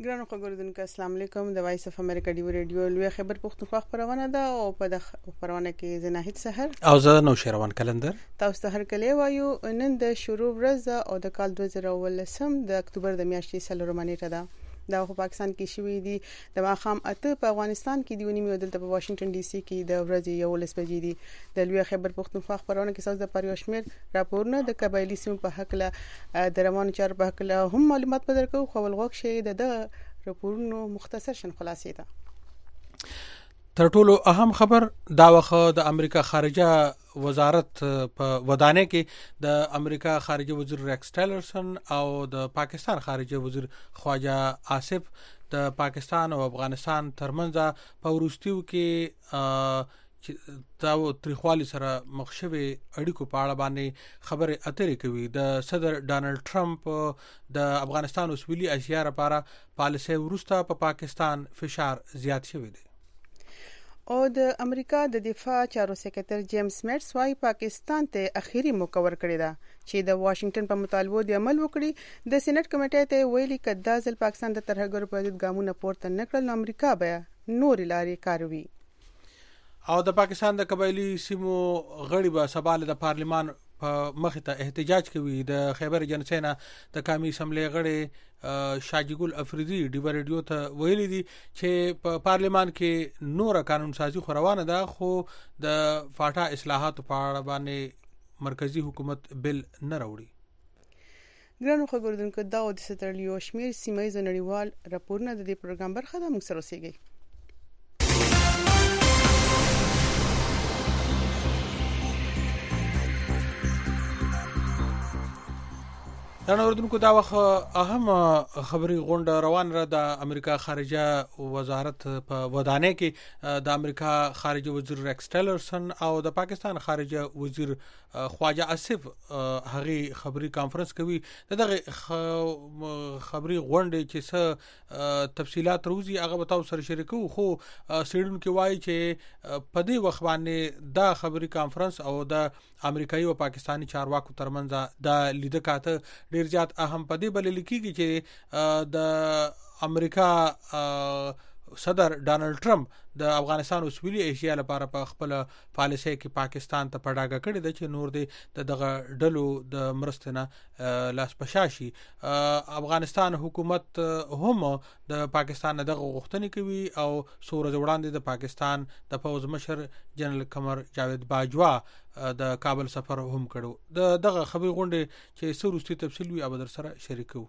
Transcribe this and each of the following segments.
ګرانو خبرونکو السلام علیکم د وایس اف امریکا دی ریډیو لوی خبر پښتونخوا خبرونه ده او په د خبرونه کې زناهید سحر او زه نو شروان کلندر تاسو ته هر کله وایو نن د شروع ورځ او د کال 2019 د اکتوبر د میاشتې سلورمه نیټه ده دا په پاکستان کې شوې دي د ماخام اته په افغانستان کې دی ونیمه دلته په واشنگټن ډي سي کې د ورځې 11 بجې دي د لوی خبر پښتونخوا خبرونه کې ساز د پریوشمیر راپورونه د قبایلی سیمو په حق له د روانو چارو په حق له هم معلومات بدر کوو خو ولغوښ شي د راپورونو مختصر شن خلاصې ده تر ټولو اهم خبر دا وخت د امریکا خارجه وزارت په ودانه کې د امریکا خارجه وزیر ریکس ټیلرسن او د پاکستان خارجه وزیر خواجه آصف د پاکستان او افغانستان ترمنځ په ورستیو کې دا تریخوالي سره مخشوي اړیکو په اړه باندې خبره اترې کوي د صدر ډانلډ ټرمپ د افغانستان او سویلي اسیا لپاره پالیسي ورسته په پاکستان فشار زیات شوی دی او د امریکا د دفاع چارو سکرټر جیمز میټس وايي پاکستان ته اخیری موقع ورکړی دا چې د واشنگټن په مطالبو د عمل وکړي د سېنات کمیټې ته ویلي کدا ځل پاکستان د ترهګرو په ضد ګامونه پورته نکړل نو امریکا به نور لارې کاروي او د پاکستان د قبایلی سیمو غړي به سباله د پارلیمان په مخ ته احتجاج کوي د خیبر جنسینا د قومي اسمبلی غړي شاجګل افریدي دی ریډیو ته ویلي دي چې په پارلیمان کې نور قانون سازي خو روانه ده خو د فاټا اصلاحات په اړه باندې مرکزی حکومت بل نه راوړي ګرانو خبرونکو دا د سترلیو شمیر سیمایي نړیوال راپورونه د دې پروګرام برخه ده موږ سره اوسېږي دا اردوونکو دا وخت اهم خبري غونډه روان را د امریکا خارجه وزارت په ودانه کې د امریکا خارجه وزیر ریکس ټیلرسن او د پاکستان خارجه وزیر خواجه آصف هغه خبري کانفرنس کوي دغه خبري غونډه چې څه تفصيلات روزي هغه به تاسو سره شریکو خو سیډون کې وایي چې په دې وخت باندې دا خبري کانفرنس او د امریکایي او پاکستانی چارواکو ترمنځ د لیدکاته ډیر زیات اهم پدې بلل کیږي چې د امریکا صدر ډانلډ ټرمپ د افغانستان او سویلي ایشیا لپاره په خپل پالیسي کې پاکستان ته پډاګه کړی د چې نور د دغه ډلو د مرستنه لاس پشاشي افغانستان حکومت هم د پاکستان دغه غوښتنې کوي او سورج وړاندې د پاکستان د فوز مشر جنرال قمر جاوید باجوا د کابل سفر هم کړو دغه خبري غونډه چې سروستي تفصیل وي ابدر سره شریکو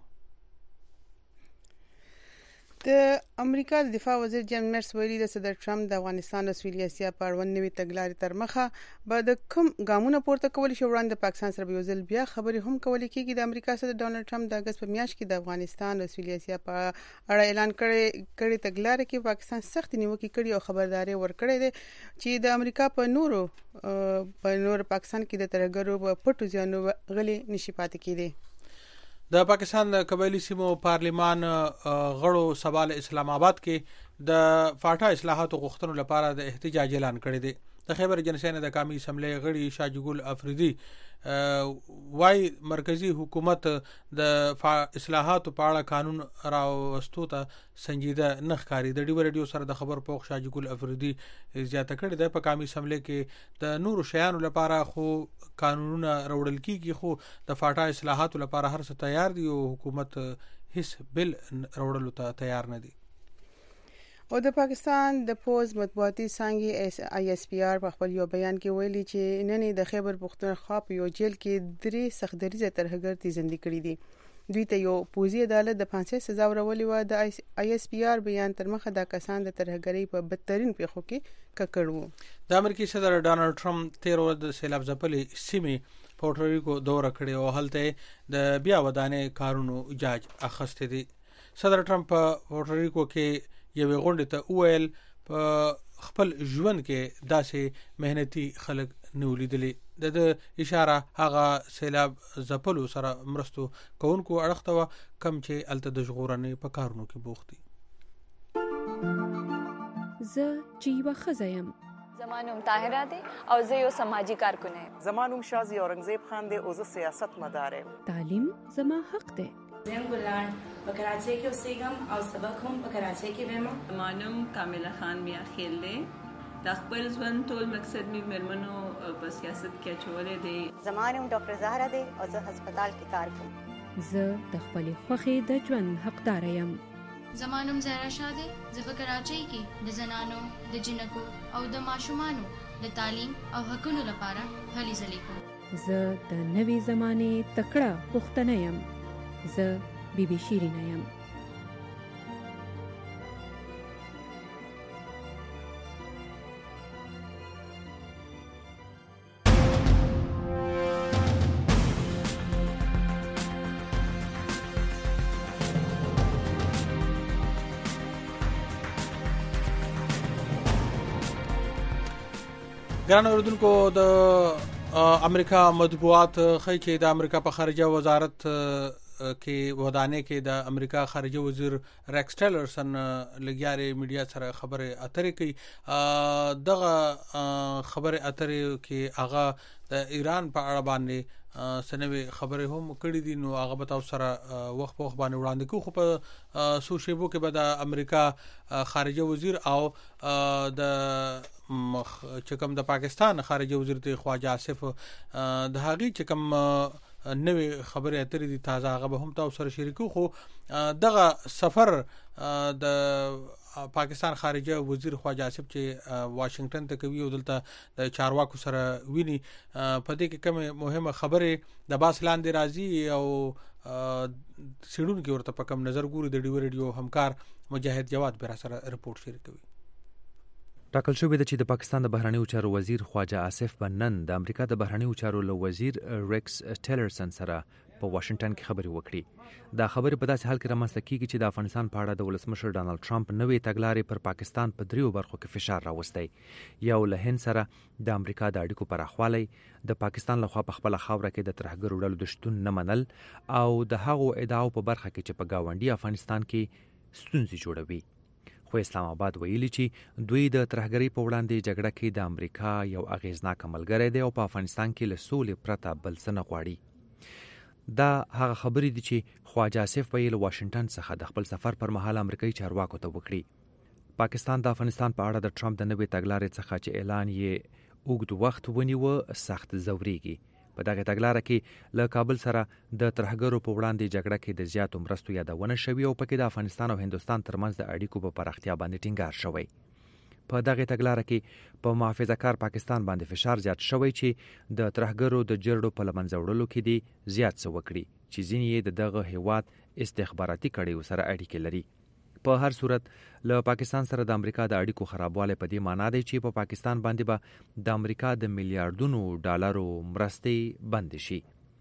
د امریکا د دفاع وزیر جیمز میټس ویلي د صدر ټرمپ د افغانستان او سویلي اسیا په اړوند نوې تګلارې تر مخه به د کوم ګامونه پورته کول شي وړاندې پاکستان سره یو ځل بیا خبرې هم کول کېږي د امریکا صدر ډانلډ ټرمپ د اگست په میاشت کې د افغانستان او سویلي اسیا په اړه اعلان کړی تګلارې کې پاکستان سخت نیوکه کړې او خبرداري ورکړې ده چې د امریکا په نور پاکستان کې د ترهګرو په پټو ځانو غلي نشي پاتې کېدي د پاکستان د قبایلی سیمو پارلیمان غړو سباله اسلام آباد کې د فاټا اصلاحاتو غوښتنو لپاره د احتجاج اعلان کړی دی د خیبر جنسینا د قومي اسمبلی غړي شاجګل افریدي وايي مرکزی حکومت د اصلاحاتو په اړه قانون راوستو ته سنجیده نه ښکاري د ریډیو سره د خبر پوښ شاجګل افریدي زیاته کړې ده په قومي اسمبلی کې د نورو شیانو لپاره خو قانونونه راوړل کیږي خو د فاټا اصلاحاتو لپاره هر څه تیار دي او حکومت هیڅ بل راوړلو ته تیار نه دي او د پاکستان د پوز مطبوعاتي څنګه آی اس پی آر په خپل یو بیان کې ویلي چې نن د خیبر پختونخوا په یو جیل کې درې سختدریزه ترهګر تیزندې کړې دي دوی ته یو پوزي عدالت د 500 سزا ورولې و د آی اس پی آر بیان تر مخه د کسان د ترهګرۍ په بدترین پیښو کې ککړو د امریکای صدر ډانلډ ټرمپ 13 د سیلاب ځپلې سیمې پورټریکو دور کړی او هلته د بیا ودانې کارونو جاج اخسته دي صدر ټرمپ په پورټریکو کې یو غونډه ته ویل په خپل ژوند کې داسې مهنتي خلک نولیدلې د اشاره هغه سیلاب زپلو سره مرستو کوونکو اړخته کم چې الته د ژغورنې په کارونو کې بوختي زه چې یو خزایم زمانوم طاهره دی او زه یو سماجی کارکونه یم زمانوم شازی اورنګزیب خان دی او زه سیاست مدار یم تعلیم زما حق دی زم ګلان په کراچۍ کې اوسېږم او سبق هم په کراچۍ کې وایم. مانم کامله خان میا خیل دی. د خپل ژوند ټول مقصد می مېرمنو په سیاست کې اچولې دی. زمانم ډاکټر زهرا دی او زه هسپتال کې کار کوم. زه د خپلې خوښې د ژوند حقدار یم. زمانم زهرا شاه دی. زه په کراچۍ کې د زنانو د جنکو او د ماشومانو د تعلیم او حقوقو لپاره هلې ځلې کوم. زه د نوې زمانې تکړه پښتنه یم. زه بیبي شیرینه یم. ګران اوردونکو د امریکا مطبوعات خی چې د امریکا په خارجه وزارت کې ودانې کې د امریکا خارجه وزیر ریکس ټیلرسن لګیاري میډیا سره خبره اترې کوي. دغه خبره اترې کې هغه د ایران په اړه باندې سنوي خبره هم کړې دي. نو هغه به تاسو سره وخت په وخت باندې وړاندې کوو. خو په سوشيبو کې به د امریکا خارجه وزیر او د چې کوم د پاکستان خارجه وزیر ته خواجه آصف د هغې چې کوم نوې خبرې اترې دي تازه هغه به هم تاسو سره شریکو. خو دغه سفر د پاکستان خارجه وزیر خواجه آصف چې واشنگټن ته کوي او دلته د چارواکو سره ویني په دې کې کومه مهمه خبره د باس لاندې راځي او سیډون کې ورته په کوم نظر ګوري د ډیو ریډیو همکار مجاهد جواد به سره رپورت شریکوي. ټاکل شوې ده چې د پاکستان د بهرنیو چارو وزیر خواجه آصف بنن د امریکا د بهرنیو چارو له وزیر ریکس ټیلرسن سره په واشنگټن کې خبرې وکړي. دا خبرې په داسې حال کې رامنځته کیږي چې د افغانستان په اړه د ولسمشر ډانلډ ټرمپ نوې تګلارې پر پاکستان په دریو برخو کې فشار راوستی. یو له هند سره د امریکا د اړیکو پراخوالی، د پاکستان لخوا په خپل خاوره کې د ترهګرو ډلو د شتون نه منل او د هغو ادعاو په برخه کې چې په گاونډي افغانستان کې ستونزې جوړوي. خو اسلام آباد ویلي چې دوی د ترهګرۍ په وړاندې جګړه کې د امریکا یو اغیزناک ملګری دی او په افغانستان کې له سولې پرته بل څه نه غواړي. دا هغه خبرې دي چې خواجه آصف به له واشنگټن څخه د خپل سفر پر مهال امریکایي چارواکو ته وکړي. پاکستان د افغانستان په اړه د ټرمپ د نوې تګلارې څخه چې اعلان یې اوږد وخت ونیوه سخت ځورېږي. په دغه تګلارې کې له کابل سره د ترهګرو په وړاندې جګړه کې د زیاتو مرستو یادونه شوې او پکې د افغانستان او هندوستان ترمنځ د اړیکو په پراختیا باندې ټینګار شوی. په دغه تګلارې کې په محافظه‌کار پاکستان باندې فشار زیات شوی چې د ترهګرو د جرړو په لمنځه وړلو کې دی زیات څه وکړي چې ځینې یې د دغه هیواد استخباراتي کړیو سره اړیکې لري. په هر صورت له پاکستان سره د امریکا د اړیکو خرابوالی په دې معنی دی چې په پاکستان باندې به د امریکا د میلیارډونو ډالرو مرستې بند شي.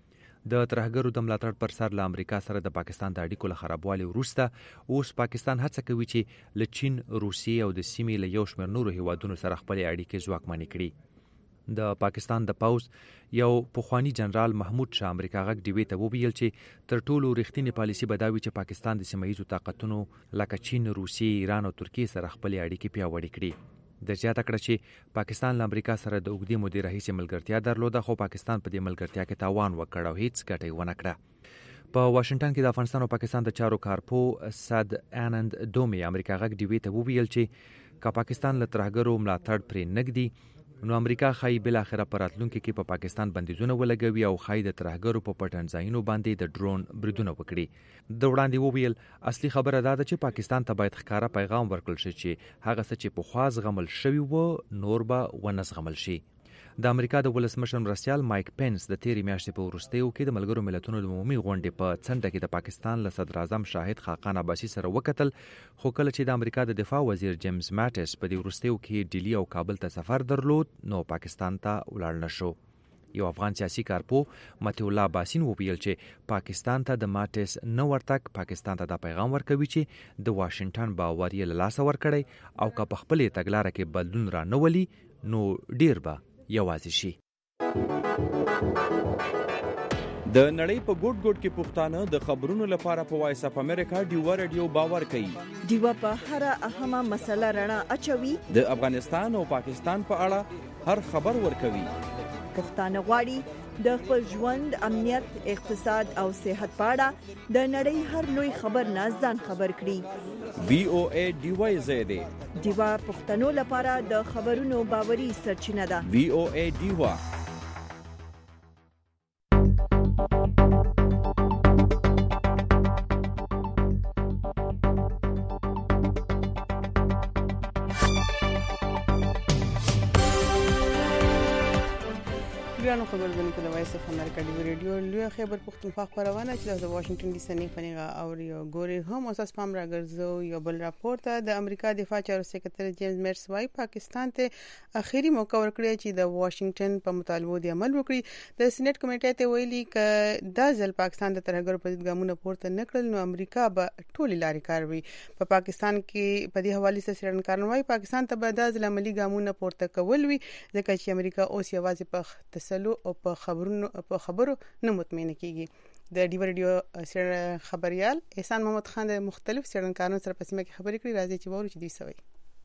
د ترهګرو د ملاتړ پر سر له امریکا سره د پاکستان د اړیکو له خرابوالي وروسته اوس پاکستان هڅه کوي چې له چین، روسیې او د سیمې له یو شمېر نورو هیوادونو سره خپل اړیکې ځواکمنې کړي. د پاکستان د پوز یو پخوانی جنرال محمود شاه امریکا غږ ډیوی ته وویل چې تر ټولو رښتینی پالیسي به دا وي چې پاکستان د سیمه ییزو طاقتونو لکه چین، روسیې، ایران او ترکیې سره خپل اړیکې پیاوړې کړي. د زیاته کړه چې پاکستان له امریکا سره د اوږدې مودې راهیسې ملګرتیا درلوده خو پاکستان په دې ملګرتیا کې تاوان وکړ او هیڅ ګټه یې ونه کړه. په واشنگټن کې د افغانستان او پاکستان د چارو کارپو سد آنند دومي امریکا غږ ډیوی ته وویل چې که پاکستان له ترهګرو ملاتړ پرې نږدي نو امریکا خای بل اخره پر راتلونکو کې په پاکستان بندیزونه ولګوي او خای د ترهګرو په پټن ځایونو باندې د ډرون بریدونه وکړي. د وړاندې وویل اصلي خبره دا ده چې پاکستان ته باید ښکارا پیغام ورکړل شي چې هغه څه چې په خواز غمل شوی و نور به ونزغمل شي. د امریکا د ولسمشر مرستیال مایک پینس د تیرې میاشتې په وروستیو کې د ملګرو ملتونو د عمومي غونډې په څنډه کې د پاکستان له صدر اعظم شاهد خاقان عباسي سره وکتل. خو کله چې د امریکا د دفاع وزیر جیمز ماټس په دې وروستیو کې ډیلی او کابل ته سفر درلود نو پاکستان ته ولاړ نشو. یو افغان سیاسي کارپو متي الله باسین وویل چې پاکستان ته د ماټس نو ورتک پاکستان ته دا پیغام ورکوي چې د واشنگټن باور یې له لاسه ورکړي او که په خپلې تګلارې کې بدلون را نه ولي نو ډیر به یوازې شي. د نړۍ په ګوټ ګوټ کې پښتانه د خبرونو لپاره په وایس اپ امریکا ډیو ریډیو باور کوي. ډیو په هر اهمه مسله رڼا اچوي. د افغانستان او پاکستان په اړه هر خبر ورکوي. پښتانه غواړي د خپل ژوند، امنیت، اقتصاد او صحت په اړه د نړۍ هر لوی خبر نه ځان خبر کړي. VOA ډیوای زیاده ډیوا پښتنو لپاره د خبرونو باوري سرچینه ده. VOA ډیوا. ګرانو خبرونه د وایس اف امریکا دی ریډیو لوی خبر پښتونخوا خبرونه چې د واشنگټن ډي سي نه پنیغه او یو ګوري هم اساس پام راګرځو یو بل راپور ته د امریکا دفاع چارو سکرټری جیمز میرس وايي پاکستان ته اخیری موقع ورکړی چې د واشنگټن په مطالبو دی عمل وکړي. د سېنات کمیټې ته ویلي ک دا ځل پاکستان د ترهګرو په ضد ګامونه پورته نکړل نو امریکا به ټولې لارې کاروي. په پاکستان کې په دې حواله سره څېړنکاران وايي پاکستان ته به د ځل عملی ګامونه پورته کول وي ځکه چې امریکا اوس یوازې په او په خبرو نه مطمئن کیږي. د ډیو ریډیو خبريال احسان محمد خان د مختلف څېړنکارانو سره په سیمه کې خبرې کړې. راځي چې وورو چې دوی سوي.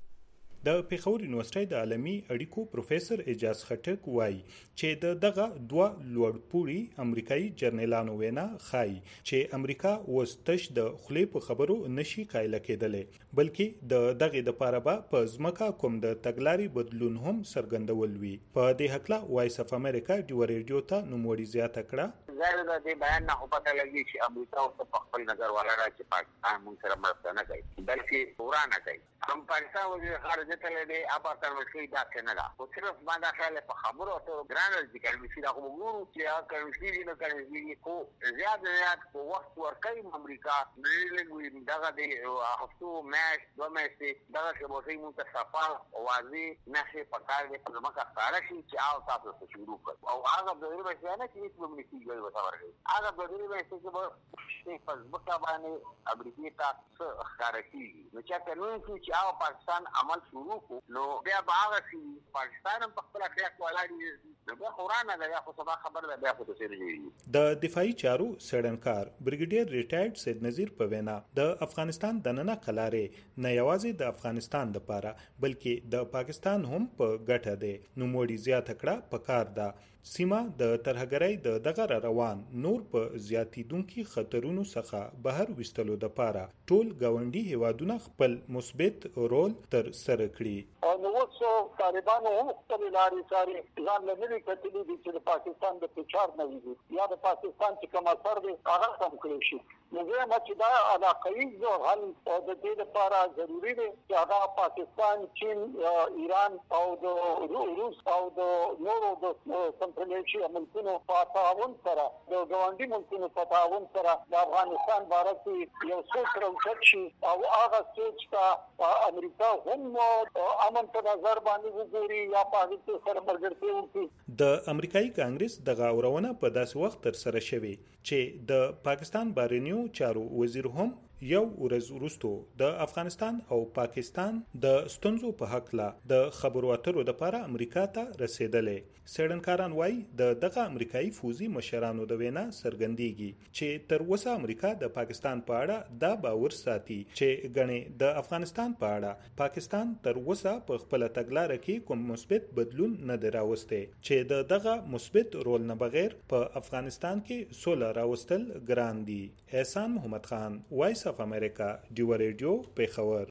د پیښور یونیورسيټي د عالمي اړیکو پروفیسور اعجاز خټک وایي چې دغه دوه لوړپوړي امریکایي جرنیلانو وینا خای چې امریکا وستش د خلې په خبرو نشي قایل کېدلې بلکې دغه د پاره په ځمکه کوم د تګلاري بدلون هم څرګندول وی. په دې حق لا وایس اف امریکا ډیو ریډیو ته نوموړي زیاته کړه. زه د دې بیان نه پته لګی چې امریکا اوس په خپل نظر ولا را چې پاکستان مونږ سره مرسته نه کوي بلکې ورانه کوي. هم پاکستان وزیر خارجه ته لري اپا تر وشي دا څنګه دا او صرف باندې خاله په خبرو ته ګران ذکر وشي دا وګورو چې کړي نه کړي کو زیات په وخت ورکوي امریکا نړیږي دغه د هفتو میش دوه میش دغه چې مو ته صفا او واضح نشه پکار دې په مکه ښکارا شي چې او تاسو ته شروع کړو او هغه د دې بچا نه چې په منځ کې وتا ورغی هغه د دې بچا چې په فیسبوک باندې امریکا تاسو ښکارا شي نو چې قانون چې او پاکستان عمل شروع کو نو بیا باغ شي پاکستان هم په خپل خیاط ولاړ نو بیا قرانه دا خو سبا خبر ده بیا خو څه دی. د دفاعي چارو څېړنکار بریګیډیر ریټایرډ سید نذیر په وینا د افغانستان د نننه قلارې نه یوازې د افغانستان لپاره بلکې د پاکستان هم په ګټه ده. نو موړي زیاته کړه په کار ده سیمه د ترهګرۍ د دغه روان نور په زیاتیدونکو خطرونو څخه بهر وستلو د پاره ټول گاونډي هیوادونه خپل مثبت رول تر سره کړي. او نو څو طالبانو هم خپل لارې ساري ځان له نوي کتلې دي چې د پاکستان د پچار نه وي یا د پاکستان چې کوم اثر دی هغه کم کړی شي. نو زه ما چې دا علاقوي ځو حل او د دې لپاره ضروری دی چې هغه پاکستان، چین، ایران او د روس او د نورو د سنټرل ایشیا ملکونو په تعاون سره د ګاونډي ملکونو په تعاون سره د افغانستان باره کې یو څه راوچت شي او هغه سوچ ته امریکا هم امن په نظر باندې وګوري یا په دې سره مرګرتي وکړي. د امریکایي کانګرس دغه اورونه په داسې وخت تر سره شوي چې د پاکستان بهرنیو چارو وزیر هم یو ورځ وروسته د افغانستان او پاکستان د ستونزو په حق لا د خبرو اترو لپاره امریکا ته رسیدلې. څېړنکاران وایي دغه امریکایي فوزي مشرانو د وینا څرګندېږي چې تر اوسه امریکا د پاکستان په اړه دا باور ساتي چې غني د افغانستان په اړه پاکستان تر اوسه په خپل تګلارې کې کوم مثبت بدلون نه دراوسته چې دغه مثبت رول نه بغیر په افغانستان کې سوله راوستل ګران دي. احسان محمد خان، وایس اف امریکا، ډیو ریډیو، پیښور.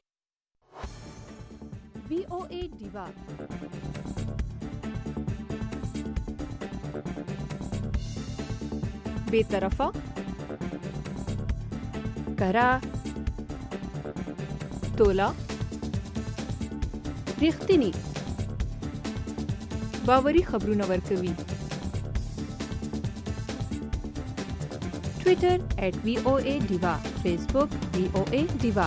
VOA ډیوا بے طرفه کرا تولا رښتینی باوري خبرونه ورکوي. Twitter @VOA Diva, Facebook VOA Diva.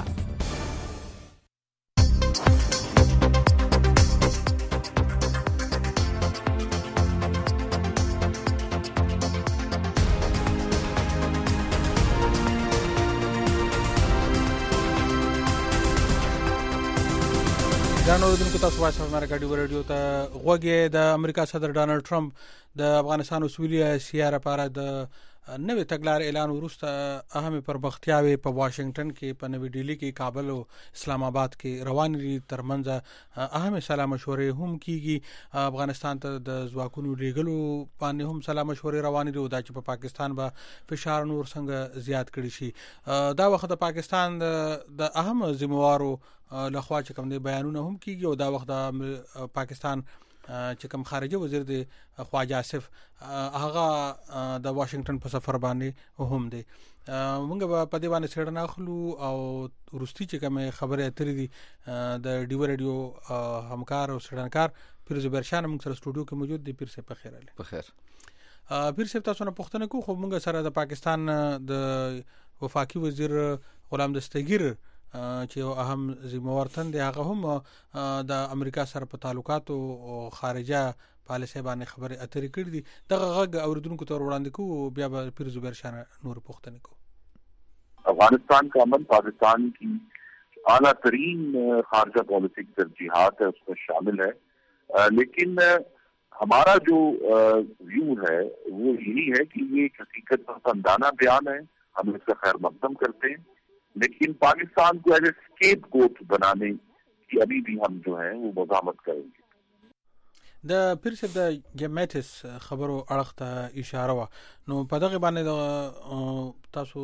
جنوردونکو تاسو وایس اف امریکا ډیو ریډیو ته غوږی. د امریکا صدر ډانلډ ټرمپ د افغانستان او سویلي اسیا لپاره د نوې تګلارې اعلان وروسته اهم پرمختیاوي په واشنگټن کې، په نوې ډیلی کې، کابل او اسلام آباد کې روان دي. ترمنځ اهم سلا مشورې هم کیږي. افغانستان ته د ځواکونو لیږلو باندې هم سلا مشورې روان دي او دا چې په پاکستان به فشار نور څنګه زیات کړي شي. دا وخت د پاکستان د اهم ذمہوارو لخوا چې کوم دي بیانونه هم کیږي او دا وخت د پاکستان چې کوم خارجه وزیر دی خواجه آصف هغه د واشنگټن په سفر باندې هم دی. موږ په دې باندې څېړنه اخلو او وروستي چې کوم خبره اترې دي د ډیو رادیو همکار او څېړنکار پیر زبیر شاه موږ سره سټوډیو کې موجود دی. پیر صاحب په خیر علي. په خیر. پیر صاحب تاسو نه پوښتنه کوم، خو موږ سره د پاکستان د وفاقي وزیر غلام دستگیر چې اهم ذمہوار تن دی هغه هم د امریکا سره په تعلقات او خارجه پالیسي باندې خبرې اترې کړې دي. دغه غږ اوریدونکو ته وړاندې کوو، بیا به پیر زبیر شاه نور پوښتنه کوو. افغانستان کا امن پاکستان کی اعلیٰ ترین خارجہ پالیسی کی ترجیحات ہے، اس میں شامل ہے، لیکن ہمارا جو ویو ہے وہ یہی ہے کہ یہ ایک حقیقت پسندانہ بیان ہے، ہم اس کا خیر مقدم کرتے ہیں، لیکن پاکستان کو ایز اے اسکیپ گوٹ بنانے کی ابھی بھی ہم جو ہیں وہ مزاحمت کریں گے. د پیر صاحب د جمعیتس خبرو اړخ ته اشاره وا، نو په دغه باندې تاسو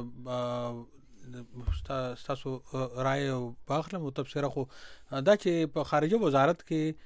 تاسو رائے او باخلم او تبصره خو دا چې په خارجه وزارت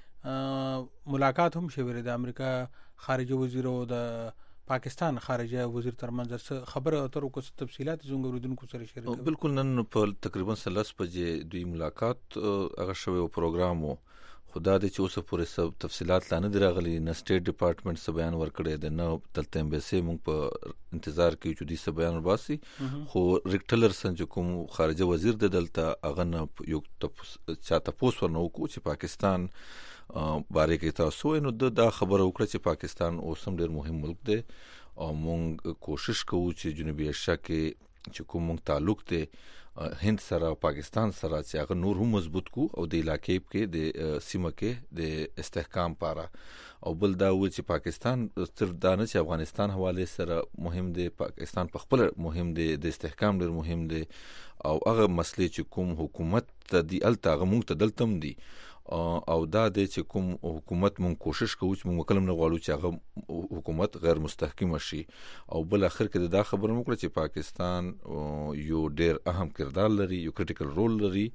کې ملاقات هم شوی د امریکا خارجه وزیر او د پاکستان خارجه وزیر ترمنځ خبره اترو کو تفصيلات زنګ اوریدونکو سره شریک کړو. بالکل نن په تقریبا 13 بجې دوی ملاقات هغه شوی پروګرام وو، خدا دې چې اوس پورې سب تفصيلات لانه دی راغلي، نه سټیټ ډپارټمنټ څه بیان ورکړی دی، نه دلته امبیسي مونږ په انتظار کې چې دې څه بیان ورباسي، خو ریک ټیلرسن چې کوم خارجه وزیر دی دلته هغه نه یو چاته پوس ورنه وکړو چې پاکستان باره کې تاسو نو دا خبره وکړه چې پاکستان اوس هم ډېر مهم ملک دی او مونږ کوشش کوو چې جنوبي ایشیا کې چې کوم مونږ تعلق دی هند سره او پاکستان سره چې هغه نور هم مضبوط کو او د علاقې کې د سیمه کې د استحکام لپاره، او بل دا و چې پاکستان صرف دا نه چې افغانستان حواله سره مهم دی، پاکستان په خپل مهم دی، د استحکام ډېر مهم دی، او هغه مسلې چې کوم حکومت ته دی الته هغه مونږ ته دلتم دی، او دا د چې کوم حکومت مونږ کوشش کوو چې مونږ کلم نه غواړو چې هغه حکومت غیر مستحکم شي، او بل اخر کې دا خبره وکړه چې پاکستان یو ډېر اهم کردار لري، یو کریټیکل رول لري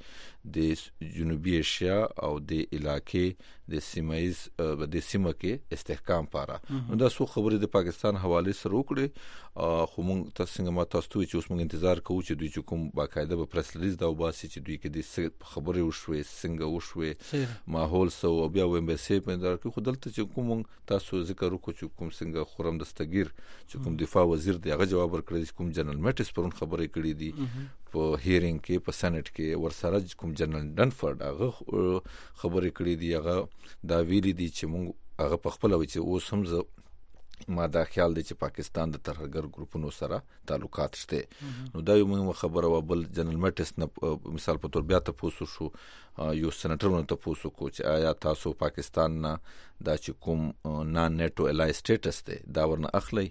د جنوبي ایشیا او د علاقې د سیمایز د سیمه کې استحکام لپاره. نو دا څو خبرې د پاکستان حواله سره وکړي، خو مونږ تاسو څنګه ما تاسو ته چې اوس مونږ انتظار کوو چې دوی چې کوم باقاعده به پریس ریلیز دا وباسي چې دوی کې د خبرې وشوي څنګه وشوي ماحول سو او بیا و امبیسي په اندر کې خودلته چې کوم تاسو ذکر وکړو چې کوم څنګه خرم دستگیر چې کوم دفاع وزیر دی هغه جواب ورکړی، کوم جنرال میټس پرون خبرې کړې دي په هیرینګ کې په سېنات کې، ورسره کوم جنرال ډنفورد هغه خبرې کړې دي، هغه دا ویلي دي چې موږ هغه په خپل وجه اوس هم ما دا خیال دی چې پاکستان د ترهګر ګروپونو سره تعلقات شته. نو دا یو مهمه خبره و. بل جنرال میټس نه مثال په تور بیا ته پوسو شو یو سېنیټر ته پوسو کو چې آیا تاسو پاکستان نه دا چې کوم نان نیټو الای سټیټس دی دا ورنه اخلي،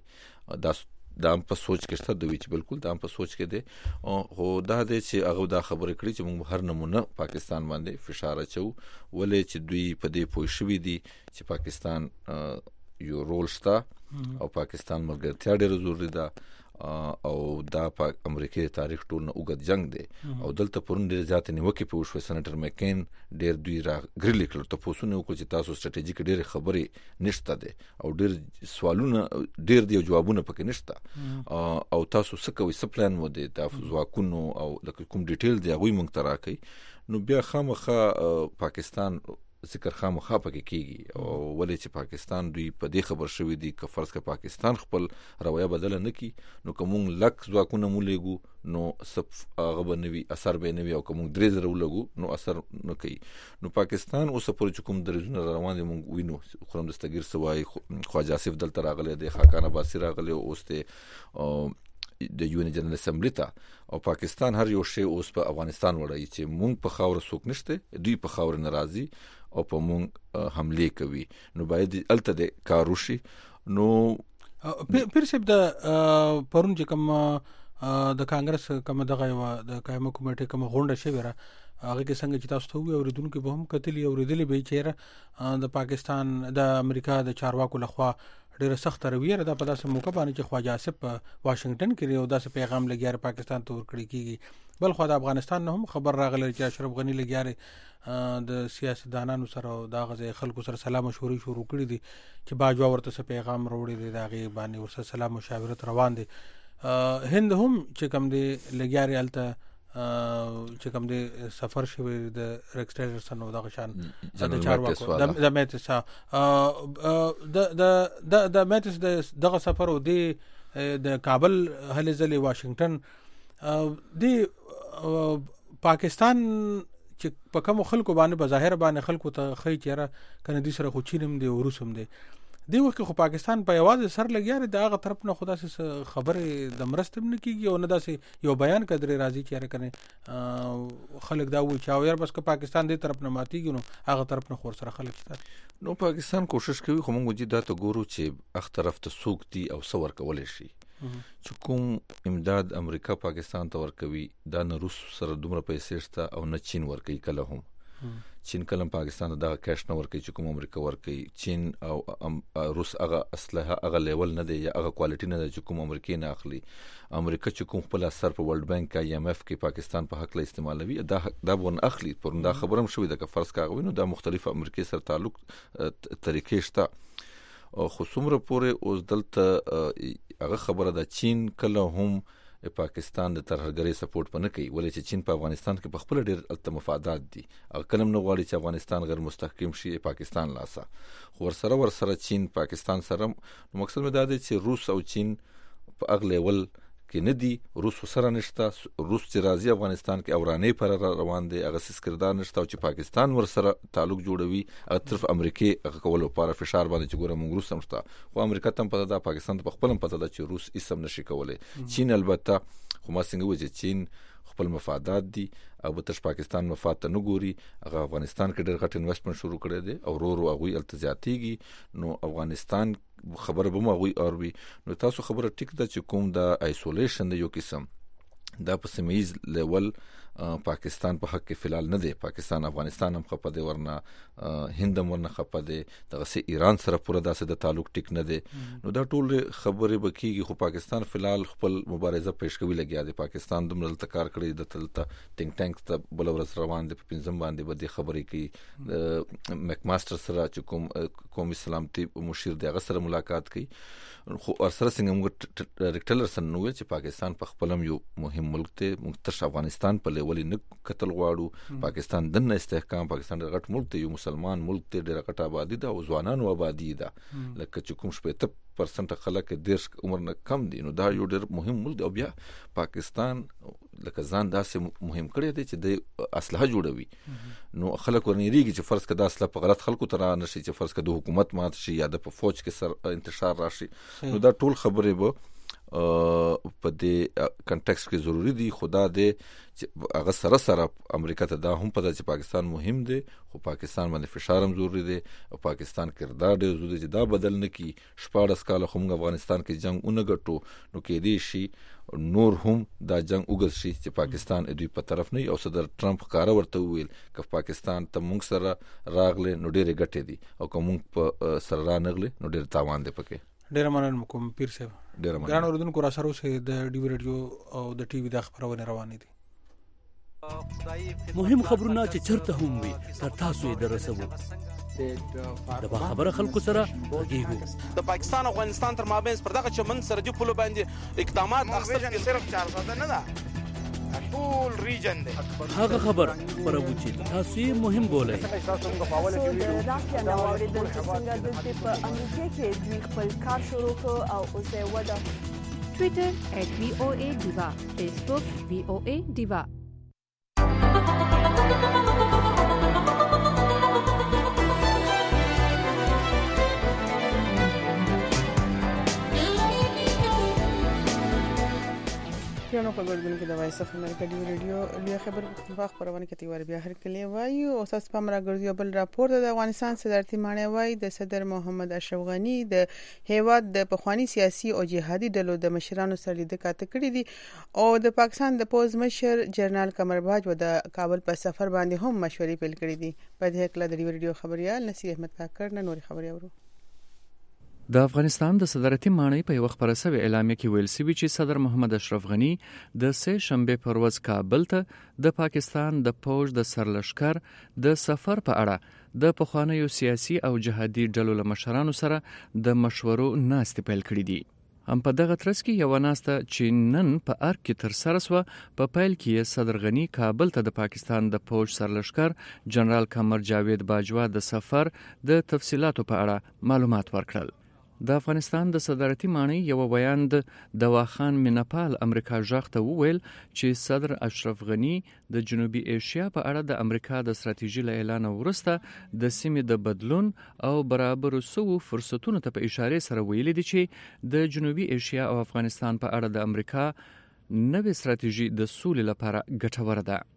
دا هم په سوچ کې شته دوی چې بالکل دا هم په سوچ کې دی، خو دا دی چې هغه دا خبره کړی چې موږ هر نمونه پاکستان باندې فشار اچو، ولې چې دوی په دې پوه شوي دي چې پاکستان یو رول شته او پاکستان ملګرتیا ډېره ضروري ده، او دا په امریکا تاریخ ټول نه اوږد جنگ دی، او دلته پرون ډېر زیات نیوکې په وشوه. سېنیټر مکین ډېر دوی را ګرلې کړل، تاسو وکړو چې تاسو سټریټیجیک ډېر خبرې نشته دي او ډېر سوالونه ډېر دي او جوابونه پکې نشته، او تاسو څه کوئ، څه پلان مو دی تاسو ځواکونو او کوم ډیټیل دی هغه مونږ ته راکړئ. نو بیا خامخا پاکستان ذکر خامخا پکې کیږي، او ولې چې پاکستان دوی په دې خبر شوی دي که فرض که پاکستان خپل رویه بدله نه کی نو کوم لک ځواکونه مولېګو نو سب هغه به نوي اثر به نوي، او کوم درې زره ولګو نو اثر نه کوي. نو پاکستان اوس پورې کوم درځونه روان دي مونږ وینو، خرم دستگیر سوای خواجه آصف دلته راغلی دی، خاقان عباسی راغلی، اوس ته د یو ان جنرال اسمبلی ته، او پاکستان هر یو شی اوس په افغانستان وړي چې مونږ په خاور سوک نشته، دوی په خاور ناراضي او په مونږ حمله کوي، نو باید الته د کار وشي. نو پیر صاحب د پرون چې کوم د کانګرس کوم دغه د قائمه کمیټې کوم غونډه شوې را هغه کې څنګه چې تاسو ته وی اوریدونکو به هم کتلی اوریدلی به چیرې د پاکستان د امریکا د چارواکو لخوا ډیره سخت رویه ده په داسې موقع باندې چې خواجه آصف په واشنگټن کې یو داسې پیغام لګیار پاکستان ته ورکړی کیږي بل خو د افغانستان نه هم خبر راغلی چې اشرف غنی لګیار د سیاستدانانو سره دا غزه خلکو سره سلام مشورې شروع کړې دي چې باجوا ورته څه پیغام وروړي دی دا غي باندې ورسره سلام مشاورت روان دي هند هم چې کوم دی لګیار الته چې کوم دی سفر شوی د ریکس ټیلرسن او دغه شان د چارواکو د میتس د میتس دغه سفر او د کابل هلې ځلې واشنگټن دی پاکستان چې په کوم خلکو باندې بظاهر باندې خلکو ته خې چیرې کنه دي سره خو چینم دی او روسم دی دی وخت خو پاکستان په یوازې سر لګیاره د هغه طرف نه خدا سره خبره د مرستم نه کیږي او نه داسې یو بیان کړي راځي چې کنه خلک دا وایي چې یار بس که پاکستان دې طرف نه ماتيږي نو هغه طرف نه خور سره خلک شته نو پاکستان کوشش کوي خو موږ وجې دا ته ګورو چې اخ طرف ته سوق دي او څور کولای شي چې کوم امداد امریکا پاکستان ته ورکوي دا نه روس سره دومره پیسې شته او نه چین ورکوي کله هم چین کلم پاکستان دا کیش نه ورکوي چې کوم امریکا ورکوي چین او روس هغه اسلحه هغه لیول نه دی یا هغه کوالټي نه دی چې کوم امریکای نه اخلي امریکا چې کوم خپل اثر په ورلد بانک یا IMF کې پاکستان په حق له استعمالوي دا ون اخلي پر دا خبرم شوې ده که فرض کاغوي نو دا مختلف امریکای سره تعلق طریقې شته خو څومره پورې اوس دلته هغه خبره ده چین کله هم پاکستان د ترهګرۍ سپورټ پنه کوي ولې چې چین په افغانستان کې په خپل ډېر مفادات دي او کلم نه غواړي چې افغانستان غیر مستحکم شي پاکستان لاسه خو ورسره چین پاکستان سره مقصد مې دا دی چې روس او چین په اغه لیول کې نه دي روس سره نشته روس چې راځي افغانستان کې اورانې پر روان دي هغه سکردار نشته او چې پاکستان ورسره تعلق جوړوي هغه طرف امریکای هغه کول لپاره فشار باندې چې ګوره موږ روس هم شته خو امریکا ته پته ده پاکستان ته خپل هم پته ده چې روس اسم نشي کولای چین البته خو ما څنګه وځي چین خپل مفادات دي او به تش پاکستان مفاد ته نه ګوري هغه افغانستان کې ډېر غټ انویسټمنټ شروع کړی دی او ورو هغه التزاماتيږي نو افغانستان خبره به مو وي اوروي نو تاسو خبره ټیک ده چې کوم د آیسولیشن د یو قسم دا په سیمایز لیول پاکستان په حق کې فلال نه دی پاکستان افغانستان هم خپه دی ورنه هند هم ورنه خپه دی دغه سي ایران سره پوره داسې د تعلق ټیک نه دی نو دا ټول خبره بکیږي خو پاکستان فلال خپل مبارزه پیش کوي لګیا دی پاکستان دومره تکار کړی د تلته ټینګ ټانک ته بل ورځ روان دی په پنځم باندې به د خبرې کوي مک ماستر سره چې قومي سلامتي مشیر دغه سره ملاقات کوي خو سره څنګه موږ ریکټلرسن نو چې پاکستان په خپلم یو مهم ملک ته مختش افغانستان په لیول نه قتل غواړو پاکستان دنه استحکام پاکستان د غټ ملک ته یو مسلمان ملک ته ډېر غټ آبادی ده او ځوانانو آبادی ده لکه چې کوم 80% خلک د عمر نه کم دي نو دا یو ډېر مهم ملک او بیا پاکستان لکه ځان داسې مهم کړی دی چې د اسلحه جوړوي نو خلک ورنيږي چې فرض کړه د اسلحه په غلط خلکو تر نه شي چې فرض کړه د حکومت مات شي یا د فوج کې سر انتشار راشي نو دا ټول خبره به په دې کنټکست کې ضروری دي خدا دې چې هغه سره امریکا ته دا هم پته چې پاکستان مهم دی خو پاکستان باندې فشار هم ضروری دی او پاکستان کردار ډېر ضروری دی چې دا بدل نه کی 14 کال خو موږ افغانستان کې جنگ اونګټو نو کې دی شي نور هم دا جنگ وګس شي چې پاکستان دوی په طرف نه او صدر ټرمپ ښکارا ورته ویل ک پاکستان ته موږ سره راغله نو ډېر غټې دي او کوم په سره رانغله نو ډېر تاوان دی پکې ډېر مننه کوم پیر صاحب ګران اوردونکو را سره اوسه د ډي وی رادیو او د ټي وی د خبرونه روانې دي مهم خبرونه چې چرته هم وي تر تاسو یې درسو د خبره خلکو سره وګیږو د پاکستان او افغانستان تر مابین پر دغه چمن سره دی پلو باندې اقدامات اخستل کې صرف 400 نه ده ټول ریجن دی هغه خبر پرو چې تاسو یې مهم بولئ څنګه د په امریکا کې دوی خپل کار شروع کړ او اوسه ودا Twitter @VOA_Diva Facebook VOA_Diva ګرانو خبرونه د وایس اف امریکا دی رادیو لوی خبر په خبرونه کې تیوار بیا هر کلی وایي او اساس په مرګ بل راپور د افغانستان صدارتي معنی وایي د صدر محمد اشرف غنی د هیواد د پخوانی سیاسي او جهادي ډلو د مشرانو سره لیدل کاته کړی دي او د پاکستان د پوز مشر جنرال قمر باج و د کابل په سفر باندې هم مشورې پیل کړې دي. په دې کې د رادیو خبريال نصیر احمد کاکړ نه نور خبري اورو. د افغانستان د صدارتي ماڼۍ په یو خبره سوي اعلامیه کې ویل سوي چې صدر محمد اشرف غنی د سه شنبه پر ورځ کابل ته د پاکستان د پوج د سرلشکر د سفر په اړه د پخوانیو سیاسي او جهادي ډلو له مشرانو سره د مشورو ناستې پیل کړې دي. هم په دغه ترڅ کې یو ناسته چې نن په ارګ کې تر سره سو په پیل کې صدر غنی کابل ته د پاکستان د پوج سرلشکر جنرال قمر جاوید باجوا د سفر د تفصيلاتو په اړه معلومات ورکړل. د افغانستان د صدارتي ماڼۍ یو بیان د دواخان مینپال امریکا ژغ ته وویل چې صدر اشرف غنی د جنوبي ایشیا په اړه د امریکا د ستراتیژي له اعلان وروسته د سیمې د بدلون او برابر سو فرصتونو ته په اشاره سره ویلي دي چې د جنوبي ایشیا او افغانستان په اړه د امریکا نوې ستراتیژي د سولې لپاره ګټوره ده.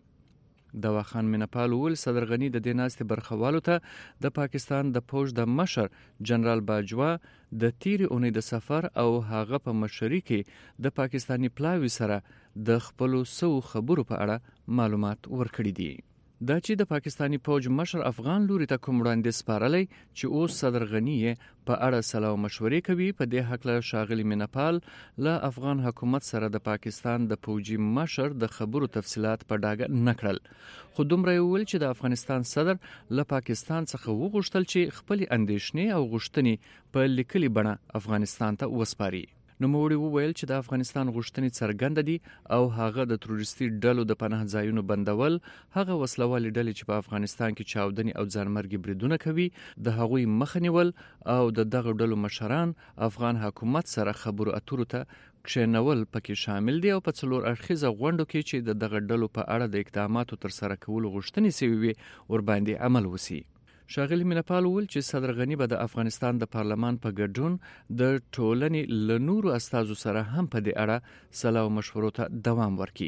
دواخان مینپال ول صدر غنی د دیناستي برخوالو ته د پاکستان د پوج د مشر جنرال باجوا د تیری اونۍ د سفر او هغه په مشرۍ کې د پاکستانی پلاوی سره د خپل سو خبرو په اړه معلومات ورکړي دي. دا چې د پاکستانی پوج مشر افغان لوري ته کوم وړاندیز سپارلی چې اوس صدر غنی په اړه سلام مشورې کوي. په دې حق له شاغلی مینپال له افغان حکومت سره د پاکستان د پوجي مشر د خبرو تفصيلات په ډاګه نکړل. خو دومره ویل چې د افغانستان صدر له پاکستان څخه وغوښتل چې خپل اندیشنې او غوښتنې په لیکلي بڼه افغانستان ته وسپاري. نو موږ وویل چې د افغانستان غوښتنې څرګند دي او هغه د تروریستي ډلو د پناه ځایونو بندول، هغه وسلوالي ډلې چې په افغانستان کې چاودنې او ځانمرګي بریدونه کوي د هغوی مخه نیول او د دغه ډلو مشران افغان حکومت سره خبرو اترو ته کښینول پکې شامل دي او په څلور اړخیزه غونډو کې چې د دغه ډلو په اړه د اقداماتو تر سره کولو غوښتنې سوي وي ور باندې عمل وسی. شاغلی مینپال ول چې صدر غنی به د افغانستان د پارلمان په ګډون د ټولنې له نورو استازو سره هم په دې اړه سلا او مشورو ته دوام ورکړي.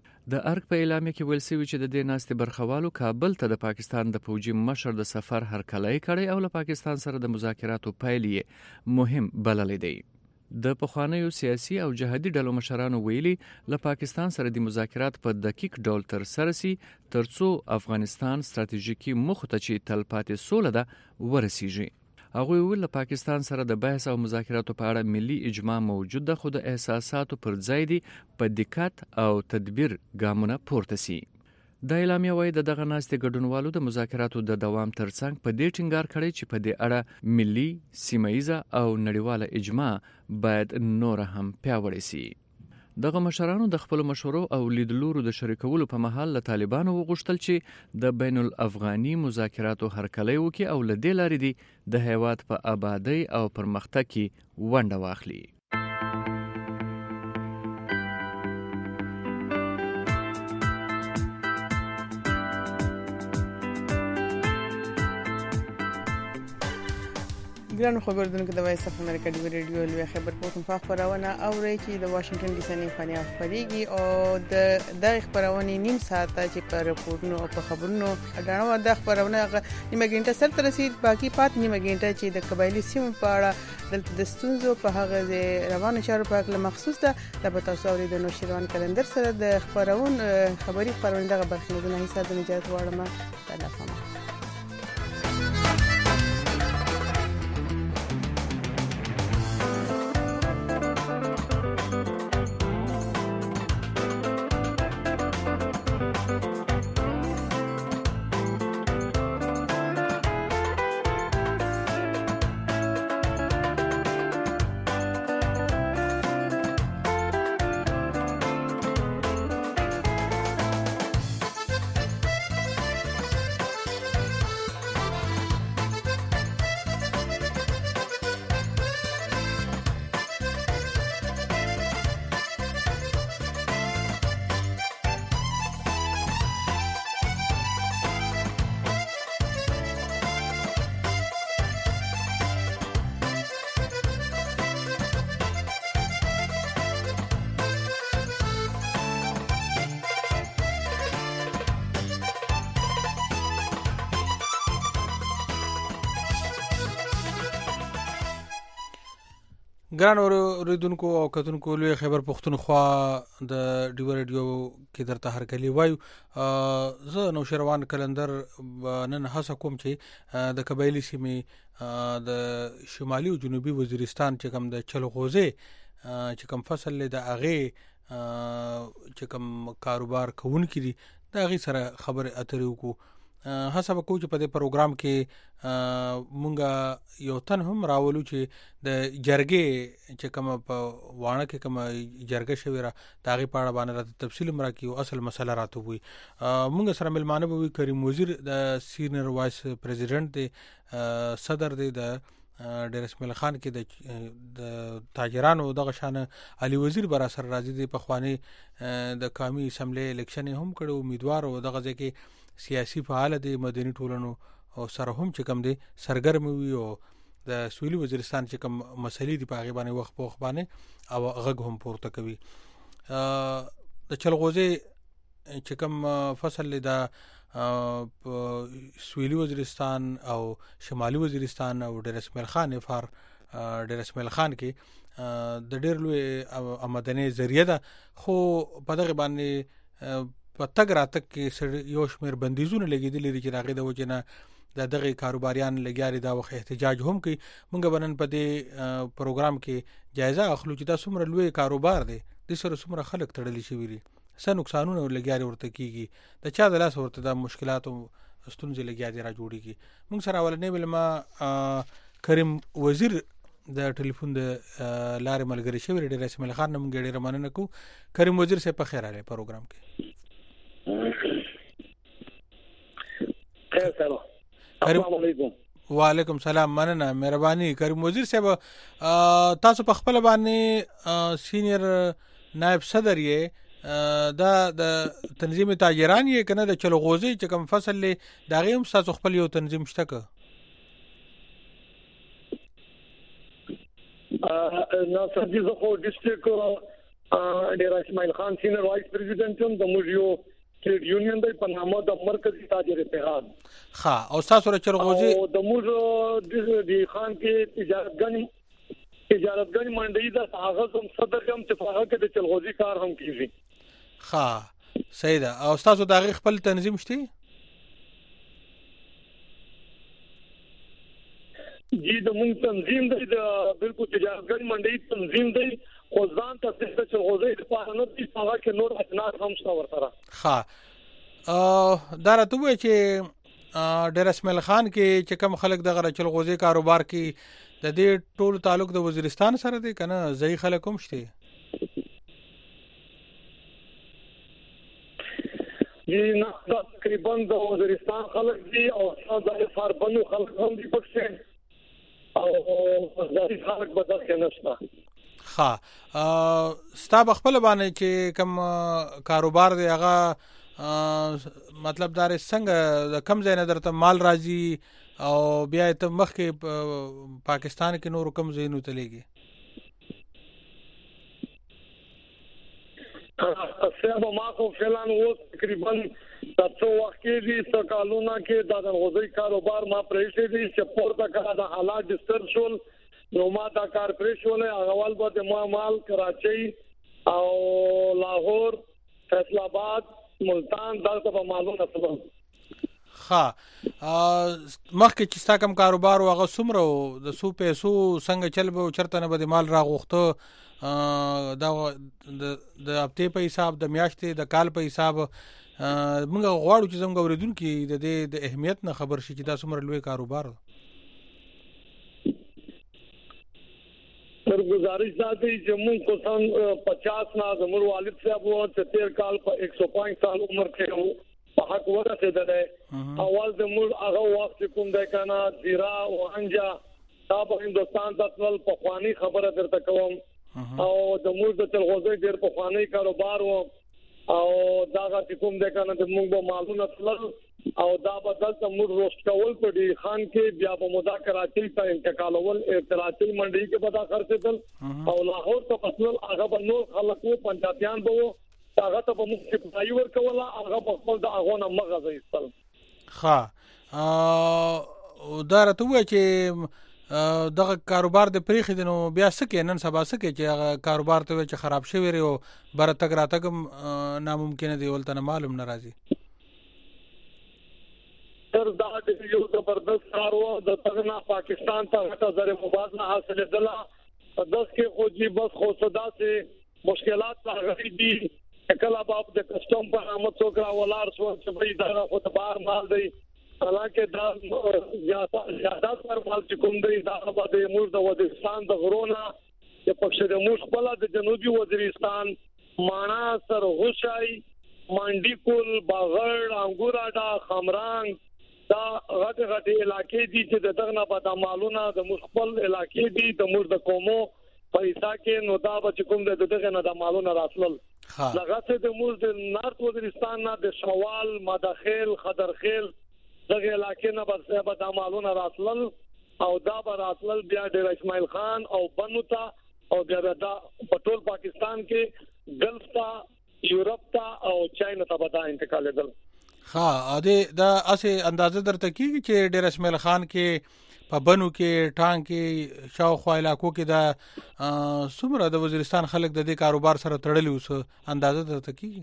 د ارګ په اعلامیه کې ویل شوی چې د دې ناستې برخوالو کابل ته د پاکستان د پوجي مشر د سفر هرکلی کړی او له پاکستان سره د مذاکراتو پیل یې مهم بللی دی. د پخوانیو سیاسي او جهادي ډلو مشرانو ویلي له پاکستان سره د مذاکرات په دقیق ډول تر سره سي ترڅو افغانستان ستراتیژیکي موخو ته چې تلپاتې سوله ده ورسیږي. هغه ویل له پاکستان سره د بحث او مذاکراتو په اړه ملي اجماع موجود ده، خو د احساساتو پر ځای دي په دقت او تدبیر ګامونه پورته سي. د اعلامیه وایي د دغه ناستې ګډونوالو د مذاکراتو د دوام ترڅنګ په دې ټینګار کړی چې په دې اړه ملي، سیمه‌ییزه او نړیواله اجماع باید نور هم پیاوړې سي. دغه مشرانو د خپل مشورو او لیدلورو د شریکولو په مهال له طالبانو وغوښتل چې د بین الافغاني مذاکراتو هرکلی وکړي او له دې لارې دي د هیواد په آبادی او پرمختګ کې ونډه واخلي. ګرانو خبردونکو د وایس اف امریکا دی رادیو لوی خبر پوتون په خبرونه اوري چې د واشنگټن ډي سي نه فنیا خبريږي او د خبرونه نیم ساعت چې پر راپورونو او په خبرونو اډانو د خبرونه نیمه ګنټه سره تر رسید، باقي پات نیمه ګنټه چې د قبایلی سیمو په اړه دلته د ستونزو په هغه روانو چارو په اړه مخصوص ده د تاسو اوري د نوشیروان کلندر سره د خبري خبرونه دغه برخه نه حساب د نجات واړه تلفون. ګران اوریدونکو او کتونکو لوی خبر پښتونخوا د ډیو رادیو کې درته هرکلی وایو. زه نوشروان کلندر نن هڅه کوم چې د قبایلی سیمې د شمالي او جنوبي وزیرستان چې کوم د چلغوزه چې کوم فصل له د اغه چې کوم کاروبار کوونکي دي دا غي سره خبر اترې وکړو. هڅه وکړو چې په دې پروګرام کې مونږه یو تن هم راولو چې د جرګې چې کوم په وانه کې کوم جرګه شوی را داغي پاړه باندې تفصیل مرا کې او اصل مسله راته وي. مونږ سره ملمانه وي کریم وزیر د سینیئر وایس پریزیډنټ دی صدر دی د ډیر اسماعیل خان کې د تاجرانو دغه شان علي وزیر برا سره راځي د پخوانی د قومي اسمبلی الیکشن هم کړو امیدوار او دغه ځکه سیاسي فعال دي مدني ټولنو او سره هم چې کوم دي سرګرم وي او د سویلي وزیرستان چې کوم مسلې دي په هغه باندې وخت په وخت باندې او غږ هم پورته کوي. د چلغوزه چې کوم فصل له سویلي وزیرستان او شمالي وزیرستان او ډیر اسماعیل خان فار ډیر اسماعیل خان کې د ډیر لوی آمدنی ذریعہ ده خو په دغه باندې په تګ راتګ کې یو شمیر بندیزونه لګیدلې چې راغې د وجنه دغه کاروباریان لګیاري دا وخت احتجاج هم کوي. مونږ بنن په دې پروګرام کې جایزه اخلو چې دا څومره لوی کاروبار دی د سره څومره خلک تړلي شوی دي څه نقصانونه لګیاري ورته کیږي د چا د لاس ورته د مشکلاتو ستونزې لګیاري را جوړيږي. مونږ سره ولنې بلما کریم وزیر د ټلیفون د لارې ملګری شوی ډیر اسماعیل خان نوم ګډیر مننه کو. کریم وزیر سے په خیر علي پروګرام کې السلام علیکم. وعلیکم سلام مننه مهرباني. کریم وزیر صاحب تاسو په خپل باندې سینیئر نائب صدر یې دا د تنظیم تاجران یې کنه د چلغوزي چې کوم فصل له داغه هم تاسو خپل یو تنظیم شته که نو سرجي زخو ډیسټریکټ ډیر اسماعیل خان سینیئر وایس پریزیډنټ هم د موږ یو ټریډ یونین دی په نامه د مرکزی تاجر اتحاد. ها او تاسو سره چلغوزي او د موږ د خان کې تجارتګنی منډي د هغه هم صدر هم اتفاق کې د چلغوزي کار هم کیږي. ها صحیح ده. او تاسو د خپل تنظیم شته؟ جی د موږ تنظیم دی د بالکل تجارتګنی منډي تنظیم دی خو ځان ته څه چې غوځي د پاره نه دي هغه کې نور اجناس هم څو ورسره. ها دا راته وای چې ډیر اسماعیل خان کې چې کم خلک دغه چل غوځي کاروبار کې د دې ټول تعلق د وزیرستان سره دی کنه ځای خلک هم شته؟ جی نه دا تقریبا د وزیرستان خلک دي او د فاربنو خلک هم دي پکې او ځای خلک بدل کې نشته. ها ستا خپل باندې چې کوم کاروبار دی هغه مطلب دار څنګه د کم ځای نه درته مال راځي او بیا ته مخکې پاکستان کې نور کم ځای نو تلېږي؟ اسبه ما خو فعلان و تقریبا تاسو وخت کې دي سکالونه کې د غوځي کاروبار ما پرېښې دي چې پورته کړه د حالات ډیسټرب شول نو ما دا کار پرېښول اول به ما مال کراچۍ او لاهور فیصل آباد ملتان دلته په مالونه سبب. ها مخکې چې ستا کوم کاروبار او هغه څومره د سو پیسو څنګه چل به چرته نه به مال راغوخته دا د هفته په حساب د میاشتې د کال په حساب موږ غواړو چې زموږ اوریدونکو د اهمیت نه خبر شي چې دا څومره لوی کاروبار سر گزارش دادی جموں کو سن 50 نا زمر والد صاحب وہ 73 کال پر 105 سال عمر کے ہو حق ورا سے دے اول زمر اغه وخت کوم د کنا زیرا وانجا تاب هندستان تطول پخوانی خبره درته کوم او د مور د چلغوزي ډیر پخوانی کاروبار و او داغه کوم د کنا د موږ به معلومات تل او دا بدل تمور روست کول په دی خان کې بیا په مودا کراچۍ ته انتقالول کراچۍ منډي کې پتا خرڅتل او لاهور ته پسول هغه په نور خلکو پنځاتيان بو هغه ته په موږ کې پای ور کوله هغه په خپل د اغونه مغزه ایستل. ها دا راته و چې دغه کاروبار د پریخي د نو بیا سکه نن سبا سکه چې هغه کاروبار ته چې خراب شوی ری او بر تک راتګ ناممکن دی ولته معلوم ناراضي تر دا د یو زبردست کارو د تغنا پاکستان ته غټه زره مبادله حاصل دلا 10 کې خو جی بس خو صدا سے مشکلات راغلي دي کله باب د کسٹم پر آمد څوکرا ولار سو چې به دا خو بار مال دی حالانکه دا زیاده پر مال چې کوم دی دا به موږ د وزیرستان د غرونا چې پښه د موږ خپل د جنوبي وزیرستان مانا سرغوشای مانډی کول باغړ انګوراډا خمرنګ دا غټ علاقې دي چې دغه نه پتا مالونه د مخبل علاقې دي د موږ د قومو پیسې کې نو دا به کوم دغه نه د مالونه راتلل لغته د موږ د نارت وزیرستان نه د شوال مداخل خضرخیل دغه علاقې نه به د مالونه راتلل او دا به راتلل بیا د اسماعیل خان او بنوتا او بیا د پټول پاکستان کې گلف تا یورپ تا او چاینا ته به انتقال دل دا اسه اندازه درته کیږي چې ډیر اسماعیل خان کې په بنو کې ټانګ کې شاوخوا علاقو کې دا څومره د وزیرستان خلک د دې کاروبار سره تړلي اوس اندازه درته کیږي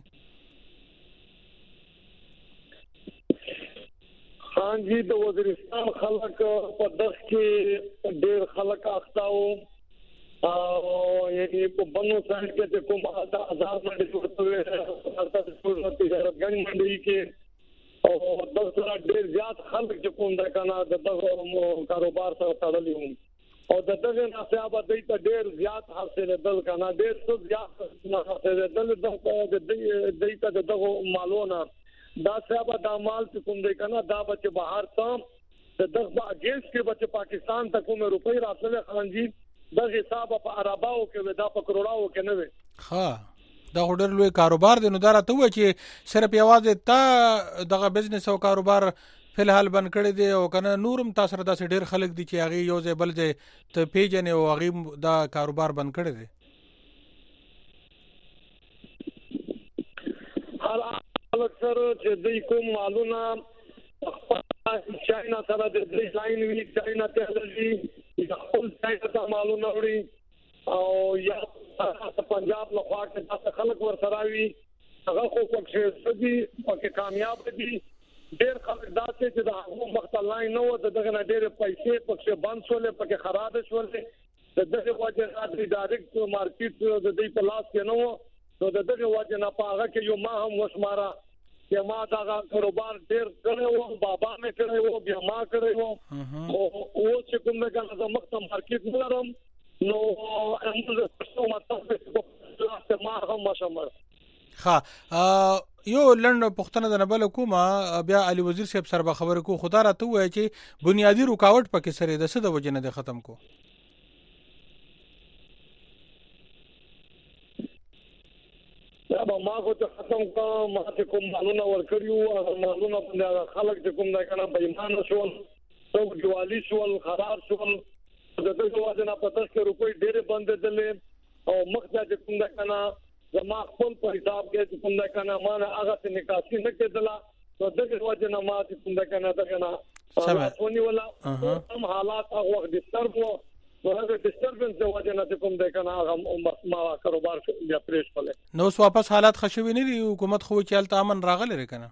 خان جی د وزیرستان خلک په دغه کې ډیر خلک اختاو او یعنی په بنو سایډ کې کوم آزاد منډي جوړته وي تجارت غني منډي کې او دغه ډیر زیات خلک چې کوم د کنه د کاروبار سره تړلي وو او دغه نصاب د دې ډیر زیات حاصل دل کنه ډیر څه زیات نه حاصل دل د دې دغه مالونه دا صاحب د مال چې کوم د کنه دا بچ بهر ته دغه اگینست کې بچ پاکستان ته کوم روپۍ راتله خان جی د حساب په عرباو کې ودا په کروڑاو کې نه وي دا هډر لوی کاروبار دی نو دا راته و چې صرف یوازې تا دغه بزنس او کاروبار فلحال بند کړی دی او کنه نورم تاسو را داسې ډیر خلک دي چې هغه یو ځای بل ځای ته پیژنې او هغه دا کاروبار بند کړی دی هر اکثر چې د کوم مالونه چاینا سره د دې لاین وی چاینا ته لږی د خپل چاینا ته مالونه وړي او یا پنجاب له خوا کې تاسو خلک ور سراوي هغه خو پکې سدي پکې کامیاب دي ډېر خلک داسې چې د هغه مخته لاین نو دغه نه ډېر پیسې پکې بند شولې پکې خراب شولې دغه وجه د ډایرکټ مارکیټ د دې په لاس کې نو دغه وجه نه پاغه کې یو ما هم وشماره چې ما دا کاروبار ډېر کړو بابا مې کړو بیا ما کړو او چې کوم دغه د مخته مارکیټ نه لرم نو امزه څه مطلب ما هم مشمر یو لند پښتنه د نبل کومه بیا علي وزیر صاحب سره خبرې کو خدا راته وای چې بنیادی رکاوټ پکې سره د څه د وجنه د ختم کو دا ما خو ته ختم کا ما ته کوم مالونه ورکړیو هغه مالونه باندې خلک چې کوم دا کنه بېمان شول څو دیوالي شول خراب شول دغه وجه نه پته چې روپۍ ډېر بند دي او مخته چې کوم دا کنه زما خپل په حساب کې کوم دا کنه ما نه هغه څه نکاسي نه کېدله نو دغه وجه نه ما چې کوم دا کنه دغه نه ونی ولا هم حالات هغه وخت ډیسټرب وو نو هغه ډیسټربنس د وجه نه کوم دا کنه هغه ما کاروبار بیا پریش کړل نو واپس حالات خشوي نه دي حکومت خو چالت امن راغله کنه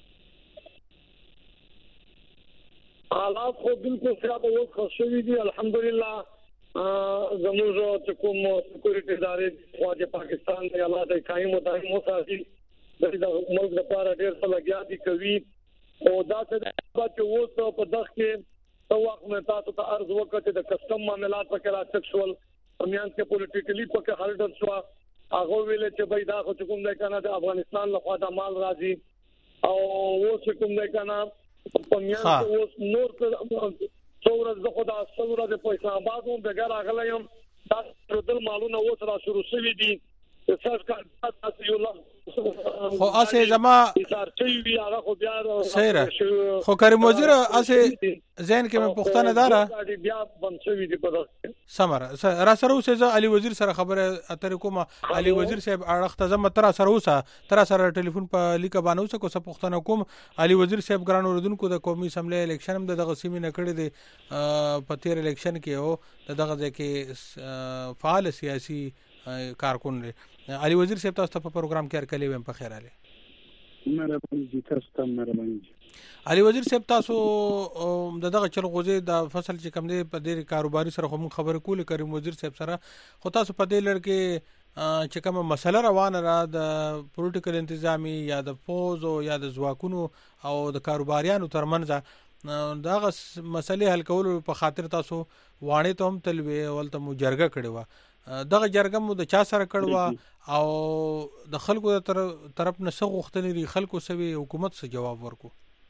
حالات خو بالکل خراب او خوشوي دي الحمدلله زموږ چې کوم سکیورټي ادارې خواجه پاکستان دی الله دې قائم او دائم وساتي د ملک لپاره ډېر څه لګیا دي کوي او دا څه چې وو په دغه کې تو وخت مې تاسو ته عرض وکړ د کسٹم معاملات په کې راځي سیکشوال امیان کې پولیټیکلی په کې هلډر شو هغه ویل چې بای دا خو کوم دی کنه د افغانستان له خوا د مال راځي او و چې کوم دی کنه په میان کې اوس نور څوره د خدا څوره د اسلام آباد هم دغه راغلی هم تاسو دل مالونه اوس را شروع شوي دي چې سرکار تاسو یو خو اسه زما سارچوي هغه خو بیا سره خو کریم وزیر اسه زین کې مې پښتنه دارا بیا بنڅوي دي په سمره را سره اوسه علي وزیر سره خبره اتر کومه علي وزیر صاحب اړخته زما تر سره اوسه تر سره ټلیفون په لیکه باندې اوسه کو څه پښتنه کوم علي وزیر صاحب ګران اوردونکو د قومي اسمبلی الیکشن هم دغه سیمه نه کړی دی په تیر الیکشن کې او دغه ځکه فعال سیاسي کارکون دی علي وزیر صاحب تاسو په پروګرام کې ارکلې ویم په خیر علي مهرباني جی تاسو ته مهرباني علي وزیر صاحب تاسو دغه چلغوزي د فصل چې کم دی په ډېر کاروباري سره کوم خبره کول کریم وزیر صاحب سره خو تاسو په دې لړ کې چې کوم مسله روانه را د پولیټیکل انتظامی یا د فوز او یا د ځواکونو او د کاروباریانو ترمنځ دغه مسلې حل کول په خاطر تاسو وانه ته هم تلوي ولته مو جرګه کړي و دغه جرګه مو د چا سره کړوا او د خلکو طرف نه څه غوښتنې دي خلکو سوي حکومت څه جواب ورکو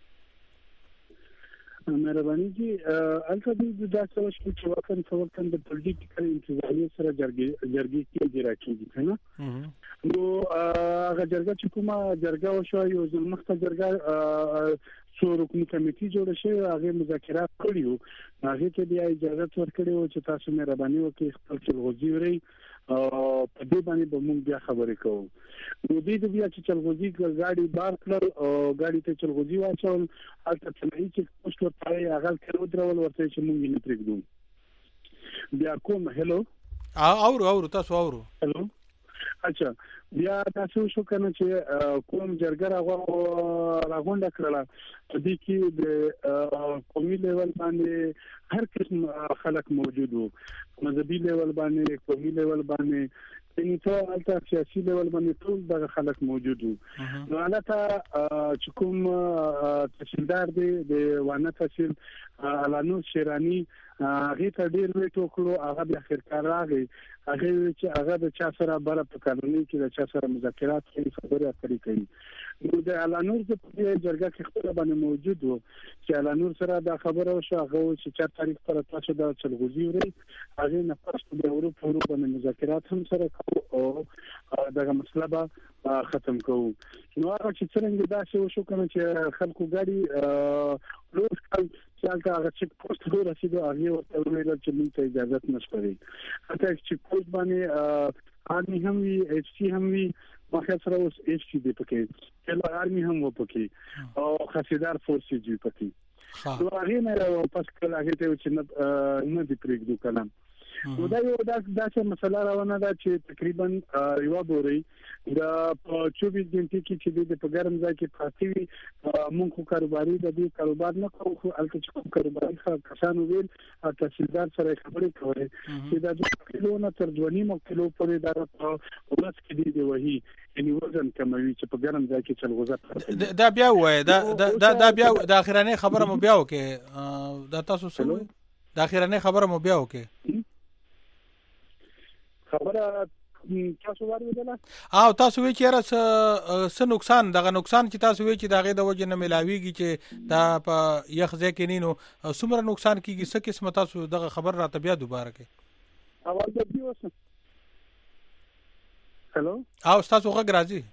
مهرباني جی البته د تاسو چې وکړم د پولیټیکل انتظامی سره جرګې کې راکېږي کنه نو هغه جرګه چې کومه جرګه وشو یو ځل مخته جرګه څو رکنی کمیټي جوړ شوی هغه مذاکرات کړیو هغه کې بیا اجازه ورکړو چې تاسو مهرباني وکړئ خپل چلغوزي وري په دې باندې به موږ بیا خبرې کوو نو دې بیا چې چلغوزي ګاډي بار کړل او ګاډي ته چلغوزي واچول هلته تلای چې پوسټ ورته هغه کړو درول ورته چې موږ نه پرېږدو بیا کوم هلو اورو تاسو اورو هلو اچھا بیا تاسو شو کنه چې کوم جرګه راغونډه کړله دې کې د قومي لیول باندې هر قسم خلک موجود وو مذهبي لیول باندې قومي لیول باندې یعنی ته الته سیاسي لیول باندې ټول دغه خلک موجود وو نو الته چې کوم تحصیلدار دی د وانه تحصیل علانو شیرانی هغه ته ډیر وی ټوکلو هغه به اخر راغی هغه چې هغه د چا سره بره په قانوني کې د چا سره مذاکرات کوي خبرې اترې کوي نو د علانور د جرګه کې خپل باندې موجود وو چې علانور سره دا خبره وشو هغه چې 4 تاریخ پر تاسو د چلغوزي وري هغه نه پښتو د اروپا باندې مذاکرات هم سره کوو او دغه مسله به ختم کوو نو هغه چې څنګه دا شی وشو کنه چې خلکو ګاډي لوس کال چې هغه چې پوسټ رسیدو هغه ورته ویل چې موږ ته اجازه نشته حتی چې پوسټ باندې آرمي هم وی ایچ سی هم وی مخه سره اوس ایچ سی دی پکې چې آرمي هم و پکې او خاصیدار فورسز دی پکې نو هغه نه پس کله هغه ته چې نه دی پرېږدو کلام نو دا یو داسې مسله روانه ده چې تقریبا یو بوري د 24 غنټې کې چې د پګرم ځای کې پاتې وي مونږ خو کاروباري د دې کاروبار نه کوو خو الته چې کاروباري کسانو ویل تحصیلدار سره خبرې کوي چې د کیلو نه تر 2.5 کیلو پورې دا ورځ کې دی وਹੀ یعنی وزن کموي چې پګرم ځای کې چلغوزه دا بیا وای دا بیا د اخرانه خبره مو بیا وکي دا تاسو سره د اخرانه خبره مو بیا وکي خبره تاسو وایله او تاسو وی چې را څه نقصان دغه نقصان چې تاسو وی چې دغه د وجه نه ملاويږي چې دا په یخ ځای کې نینو څومره نقصان کیږي څه قسمه تاسو دغه خبر را ته بیا دوباره کې اول د دې وسه هلو او تاسو غږ راځي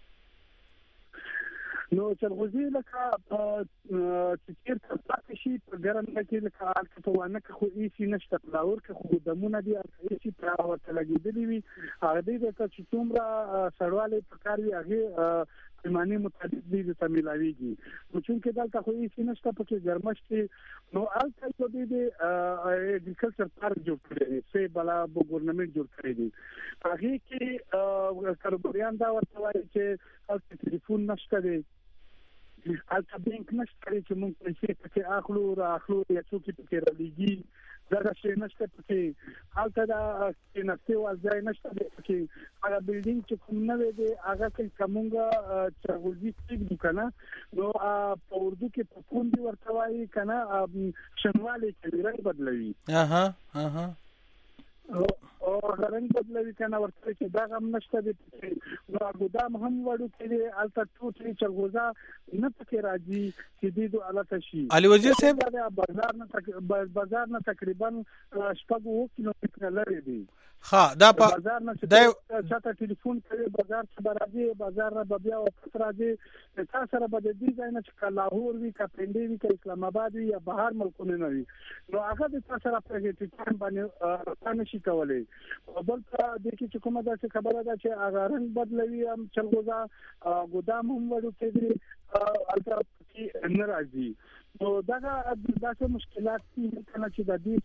نو چلغوزي لکه چې تیر پاتې شي په ګرم کې لکه البته وانه خو هیڅ نشته پلاور کې خو دمونه دي هیڅ پر ورته لګیدلی وي هغه دې ته چې څومره سړواله پکاري هغه پیمانه مطابق دي د تملاویږي نو چې دلته خو هیڅ نشته په ګرمشت نو البته د دې اګریکلچر پارک جوړ کړی سه بلا بو ګورنمنت جوړ کړی دي هغه کې کاروباریان دا ورته وایي چې البته ټلیفون نشته دی البته بانک نشته چې موږ پیسې پکې اخلو یا څوک پکې رالیږي دا شي نشته پکې البته دا چې نفسي وځای نشته پکې هغه بلډینګ چې کوم نه دی هغه کې کومه چغوزي کې کنه نو په اردو کې په کوم دی ورته وایي کنه شنواله کې رنگ بدلوي او رنگ بدلوي کنه ورته چې دا هم نشته دي نو ګودام هم وړو کې البته ټوټي چغوزا نه پکې راځي چې دې دوه الته شي علي وزیر صاحب بازار نه تقریبا 6 کیلومتر لري دي ها دا په بازار نه چې چاته ټلیفون کوي بازار څخه راځي بازار نه بیا واپس راځي تاسو سره به د دې ځای نه چې لاهور وي کا پنډي وي کا اسلام آباد وي یا بهر ملکونه نه وي نو هغه د تاسو سره په ټلیفون باندې تاسو شي کولای بل څه د کې چې کومه دا خبره ده چې هغه رنگ بدلوي هم چلغوزا ګودام هم ورو کې البته ناراضي نو دا داسې مشکلات دي چې د دې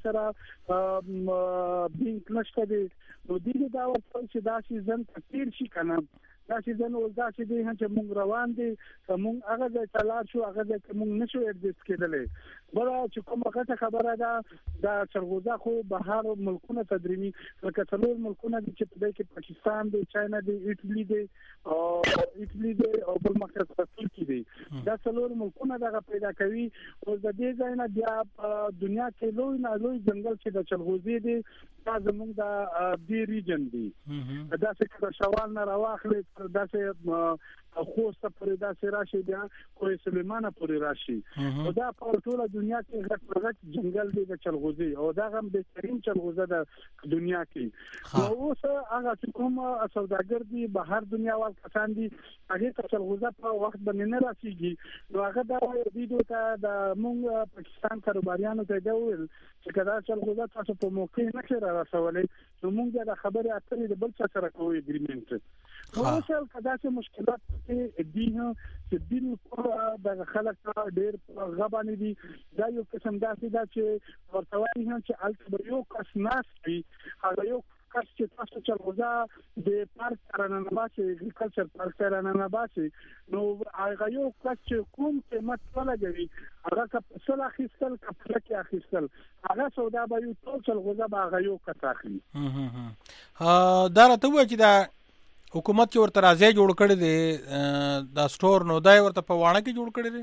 سره بینک نشته دي نو دې دا ورته چې دا سیزن تیر شي کنه دا سیزن ول دا چې دي چې موږ روان دي موږ هغه ځای ته لاړ شو هغه ځای کې موږ نشو ایڈجسټ کېدلې بل چې کومه خبره ده دا چرغوزا خو بهر ملکونه تدریمي لکه څلور ملکونه چې په دې کې پاکستان دي چاینا دي ایټالي دي او بل مخکې ترکیه دي دا څلور ملکونه دا پیدا کوي او د دې ځای نه بیا دنیا کې لوی ځنګل چې د چرغوزي دي دا زموږ د دې ریجن دي دا څه کړه شوال نه راوخلې دا څه خوسته پرې دا سره راشي بیا کوی سلیمانه پرې راشي او دا په ټوله دنیا کې غټ جنگل دی د چلغوزي او دا هم بهترین چلغوزه د دنیا کې نو اوس هغه کوم سوداګر دي بهر دنیا وال کسان دي هغه ته چلغوزه په وخت باندې نه راشيږي نو هغه دا ویډیو ته د مونږ پاکستان کاروباریانو ته دا ویل چې کدا چلغوزه تاسو په موقع نه کې راوړلې نو مونږ دا خبره اترې د بل څه سره کوو اګریمنت نو اوس کدا چې مشکلات دي چې بالکل د خلک ډېر غبانې دي دا یو قسم داسې دا چې ورتوي هم چې الکبر یو کس ناس وي هغه یو کس چې تاسو چلغوزا د پارک ترانه باسي اګریکلچر پارک ترانه باسي نو هغه یو کس چې کوم قیمت ولګوي هغه کپسل اخیستل کپلکه اخیستل هغه سودا به یو ټول چلغوزا به هغه یو کس اخلي دا راته و چې دا حکومت چې ورته راځي جوړ کړی دی دا سٹور نو دا ورته په وانه کې جوړ کړی دی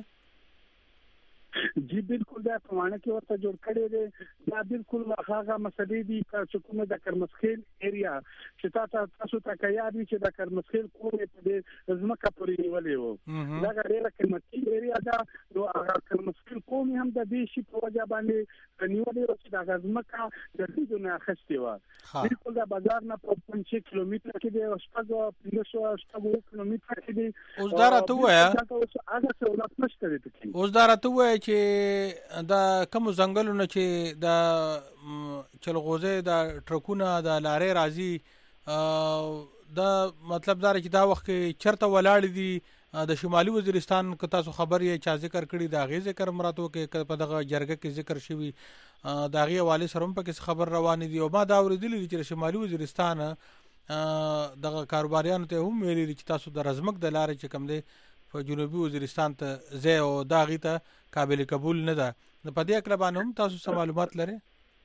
جی بالکل دا په وانه کې ورته جوړ کړی دی دا بالکل هغه مسلې دي چې کومه د کرمسخیل ایریا چې تاسو ته کوي چې د کرمسخیل کومه په دې ځمکه پورې نیولې وو دا ډېره قیمتي ایریا ده نو هغه کرمسخیل کومه هم د دې شي په وجه باندې نیولې وو چې د ځمکه د دې نه اخستې و بالکل دا بازار نه په 5 کیلومتر کې دی او شپږ کیلومتر کې دی اوس دا راته وایا هغه سہولت نشته دي اوس دا راته وایا چې دا کوم ځنګلونه چې دا چلغوزه دا ټرکونه دا لارې راځي دا مطلب دا چې دا وخت چرته ولاړ دي د شمالي وزیرستان که تاسو خبر یې چا ذکر کړی دا غي ذکر مراتو کې په دغه جرګه کې ذکر شوی دا غي حواله سره هم په خبر روان دي او ما دا اوریدلی چې شمالي وزیرستان دغه کاروباریانو ته هم ویلي چې تاسو د رزمک د لارې چې کم دي په جنوبي وزیرستان ته زه او دا غي ته قابل قبول نه ده په دې اکره باندې هم تاسو معلومات لرئ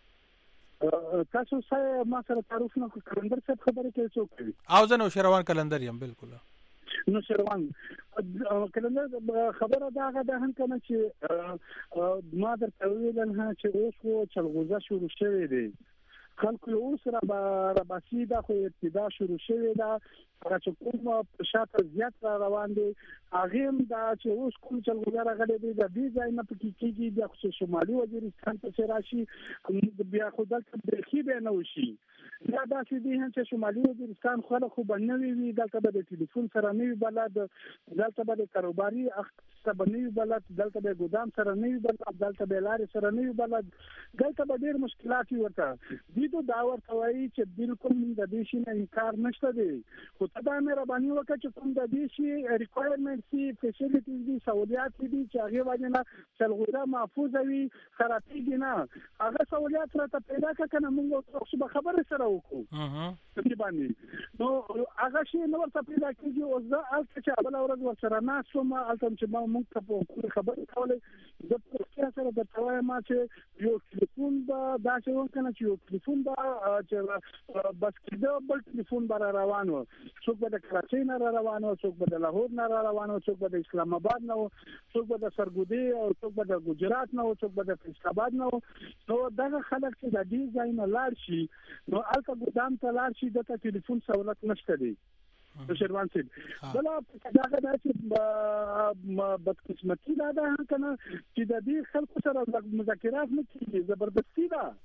تاسو سره ما سره تعارف نه کلندر څه خبره کوي څوک او زه نو شروان کلندر یم بالکل نو شروان کلندر خبره دا غدا هم کنه چې ما درته ویل نه چې اوس چلغوزه شروع شوه دی خلکو اوس را باسي دا خو ابتدا شروع شوه دا چې کوم شاته زیات روان دي هغه هم دا چې اوس کوم چلغوزه راغلي دي د دې ځای نه پکې کېږي د خصوصي شمالي وزیرستان ته راشي بیا خو دلته برخي به نه وشي دا چې دي چې شمالي وزیرستان خو بنوي وي دلته به ټلیفون سره نه وي بلد دلته به کاروباري سره نه وي بلد دلته به ګودام سره نه وي بلد دلته به لارې سره نه وي بلد دلته به ډېر مشکلات ورته دي دا ورته وایي چې بالکل د دې شي نه انکار نشته دی خو ته دا مهرباني وکړه چې کوم د دې شي ریکوایرمنټ سي فیسیلیټیز دي سہولیات دي چې هغه باندې نه چلغوزه محفوظ وي خرابېږي نه هغه سہولیات راته پیدا کړه موږ اوس خبره سره وکړو دې باندې نو هغه شي نو ورته پیدا کیږي او زه البته چې اول ورځ ورسره نه شوم البته چې موږ ته خبره کولې د پروسه سره د توای ما چې یو ټلیفون دا چې وکنه چې یو ټلیفون چې بس کېده بل ټلیفون بار روان و څوک به د کراچۍ نه روان و څوک به د لاهور نه روان و څوک به د اسلام آباد نه څوک به د سرګودي او څوک به د ګجرات نه څوک به د فیصل آباد نه نو دغه خلک چې د دې ځای نه لاړ شي نو الکه ګودام ته لاړ شي د ټلیفون سہولت نشته دی شروان صاحب بلا دا چې بدقسمتي دا کنه چې د دې خلکو سره مذاکرات نه کیږي زبردستی ده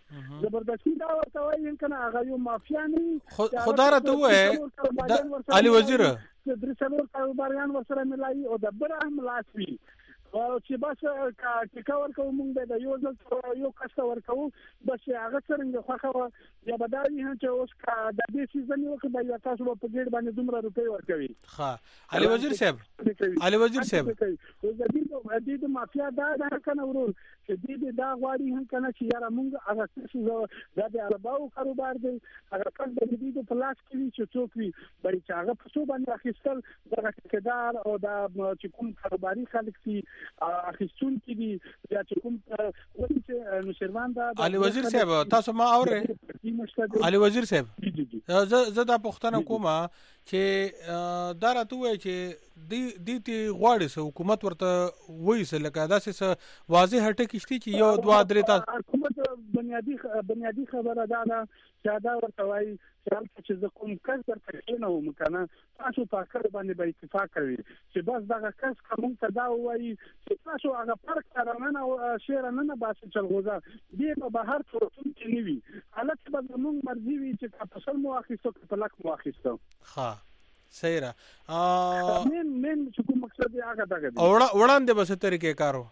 زبردستی دا ورته وایي کنه هغه یو مافیا نه خدا را ته وې علي وزیر درې څلور کاروباریان ورسره ملایي او د بل هم لاسوي چې بس کا ورکو مونږ د یو ځل یو کس ورکو بس هغه څنګه خوخه یا بدایي چې اوس کا د دې سیزن یو کې د تاسو په ګډ باندې دومره روپۍ ورکوي ښه علي وزیر صاحب د دې مافیا دا کنه ورور چې دې دا غواړي هم کنه چې یاره مونږ هغه څه د عرباو کاروبار دی هغه کله د دې په لاس کې چې څوک وي بل چې هغه په څو باندې اخیستل د ټیکدار او د چې کوم کاروباري خلک سي اخیستون کې دي یا چې کوم چې نوشروان دا علي وزیر صاحب تاسو ما اورئ علي وزیر صاحب زه دا پوښتنه کوم چې دا راته وایي چې دې غواړي چې حکومت ورته وایي لکه داسې واضح ټکی چې یو دوه درې تا حکومت بنیادی خبره ده چې دا ورته وایي چې زه کوم کس درته نه وم کنه تاسو په کار باندې به اتفاق کوي چې بس دا کس کوم ته دا وایي چې تاسو هغه فرق ترمنه او شیر نه باسي چلغوزه دې په بهر ټوټون کې نیوي حالت به موږ مرضی وي چې تاسو مو اخیستو په لک مو اخیستو ها صحیح را من چې کوم مقصد یې هغه دغه وړاندې به څه طریقې کارو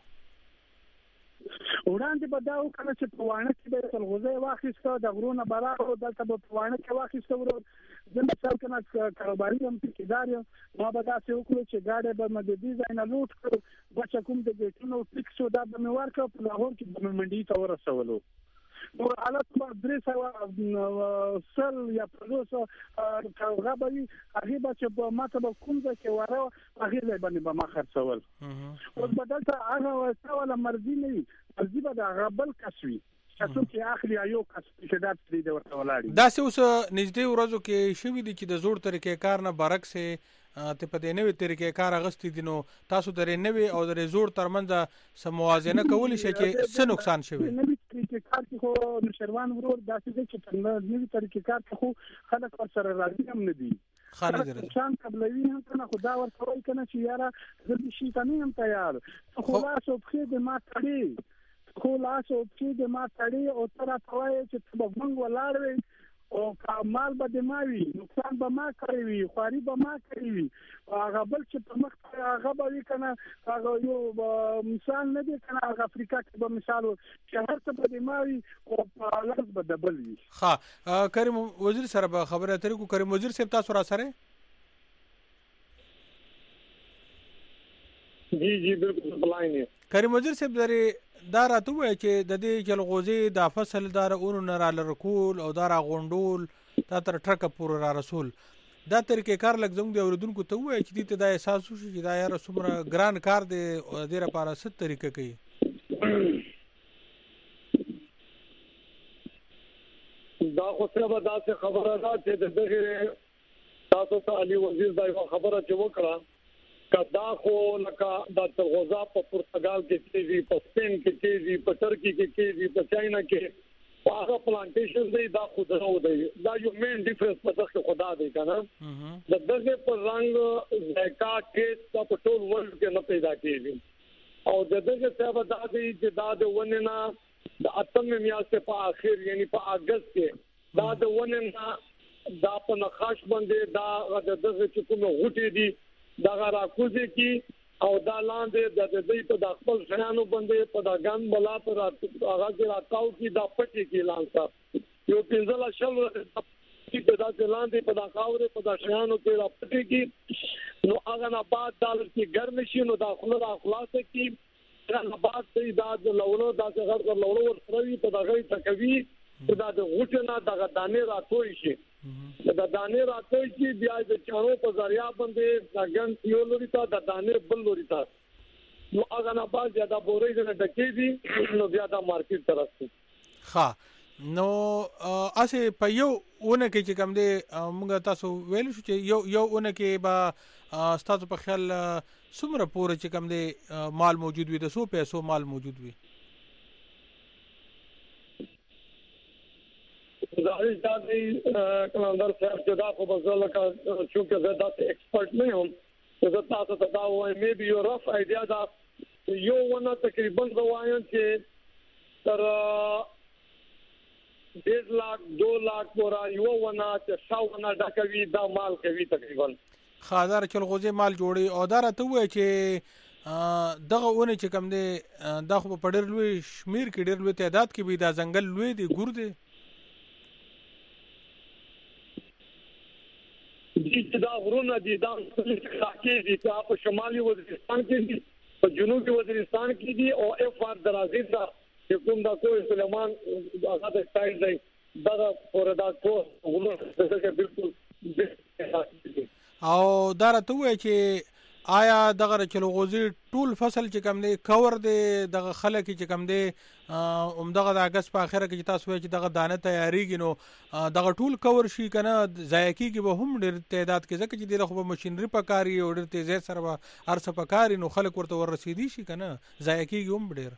وړاندې به دا وکړه چې په وانه کې به تلغوزه واخیسته د غرونه بلا او دلته په وانه کې واخیسته ورو د مثال کنه کاروباري هم ټیکدار ما به دا څه وکړو چې گاډي به مددي ځای نه لوټ کړو بچ کوم د ګټونو فکسو دا به مې ورکړ په لاهور کې د منډي ته ورسولو نو حالت ما درې سل یا پروسه کاروباري هغه به چې ماته به کوم ځای کې وره هغه ځای باندې به ما خرڅول او بدلته هغه ولا مرضی نه مرضی به دا غبل کسوي چې څوک اخلي یو کس چې دا دې ورته ولاړی دا څه اوس نږدې ورځو کې شوې دي چې د زوړ طریقې کار نه برعکس ته په دې نوې طریقې کار اغستې دي نو تاسو درې نوې او درې زوړ ترمنځ سموازنه کولی شي چې څه نقصان شوی نوې طریقې کار کې خو نشروان ورور داسې چې په نوې طریقې کار کې خو خلک ورسره راځي هم نه دي خالد شان قبلوي هم کنه خدا ورته وایي کنه چې یاره زه دې شي ته هم تیار خو لاس او پښې د ما تړي خو لاس او پښې د ما تړي او تر توای چې په څنګه ولاړ او کمال به د ماوي نقصان به ما کوي خواري به ما کوي هغه بل چې په مخ هغه به کنه هغه یو مثال نه دی کنه هغه افریقا کې به مثال چې هر څه به د ماوي او په لاس به دبل وي ها کریم وزیر سره به خبره اترې کو کریم وزیر صاحب تاسو را سره جی بالکل بلاینه کریم وزیر صاحب دا راته وایي چې د دې جلغوزي د فصل دار اونو نه را لرکول او دا را غونډول دا تر ټرکه پور را رسول دا طریقې کار لږ زموږ د اوریدونکو ته وایي چې دې ته دا احساس وشي چې دا یاره څومره ګران کار دی او دې لپاره څه طریقه کوي دا خو څه به داسې خبره ده چې دغه تاسو ته علي وزیر دا خبره چې وکړه کدا خو لکه د تلغوزا په پرتګال کې کېږي په سپین کې کېږي په ترکی کې کېږي په چاینا کې هغه پلانټیشن دی دا خودرو دی دا یو مین ډیفرنس په دغه خدا دی کنه د دغه په رنگ ذایقه کې په ټول ورلد کې نه پیدا کېږي او د دغه څه دا دی چې دا د وننه د اتم میاشتې په اخر یعنی په اگست کې دا د وننه دا په نقاش باندې دا د دغه چې کوم غوټي دي دا راکوزي کی او دا لاندې د دې په د خپل شنانو باندې په دا ګان بلا پر هغه کې راکاو کی دا پټي کې لانسا یو پنځله شل چې په دا لاندې په دا خاورې په دا شنانو کې را پټي کی نو هغه نه بعد دال کې ګرم شي نو دا خپل خلاصه کی نه بعد دې دا د لولو دا څنګه لولو ورسره په دا غي تکوي دا د غوټه د دانې راتوي شي دا دانې راتوي چې بیا د چانو په ذریعہ باندې څنګه یو لوري ته د دانې بل لوري ته نو هغه نه بعد زیاده بورې نه ډکېږي نو بیا دا مارکیټ ته راځي ها نو اسه په یو ونه کې چې کوم دی موږ تاسو ویل شو چې یو ونه کې با ستاسو په خیال څومره پوره چې کوم دی مال موجود وي د 100 پیسو مال موجود وي ظاهر دی کماندر صاحب چې دا خو بزله کا چې زه دا ایکسپرت نه یم زه تاسو ته دا وایم مې بي یو رف ایډیا دا یو ونه تقریبا وایم چې تر 1.5 लाख 2 लाख پورا یو ونه چې 100 ونه ډکوي دا مال کوي تقریبا خاطر چلغوزي مال جوړي او دا راته وای چې دغه ونه چې کوم دی دا خو په ډېر لوی شمیر کې ډېر لوی تعداد کې به دا ځنګل لوی دی ګور دی چې دا غرونه دي دا علاقې دي چې په شمالي وزیرستان کې دي په جنوبي وزیرستان کې دي او اف ار درازي دا چې کوم دا کوه سلیمان هغه د سټایل دی دا پر دا کوه غرونه څخه بالکل او دا راته وای چې آیا دغه چلغوزي ټول فصل چې کم دی کور دی دغه خلک چې کم دی دغه د اگست په اخره کې تاسو وایي چې دغه دانه تیاریږي نو دغه ټول کور شي کنه ضایع کیږي به هم ډېر تعداد کې ځکه چې دغه ماشينري پکاري او ډېر تیزه سره به ارسه پکاري نو خلک ورته ور رسیدي شي کنه ضایع کیږي هم ډېر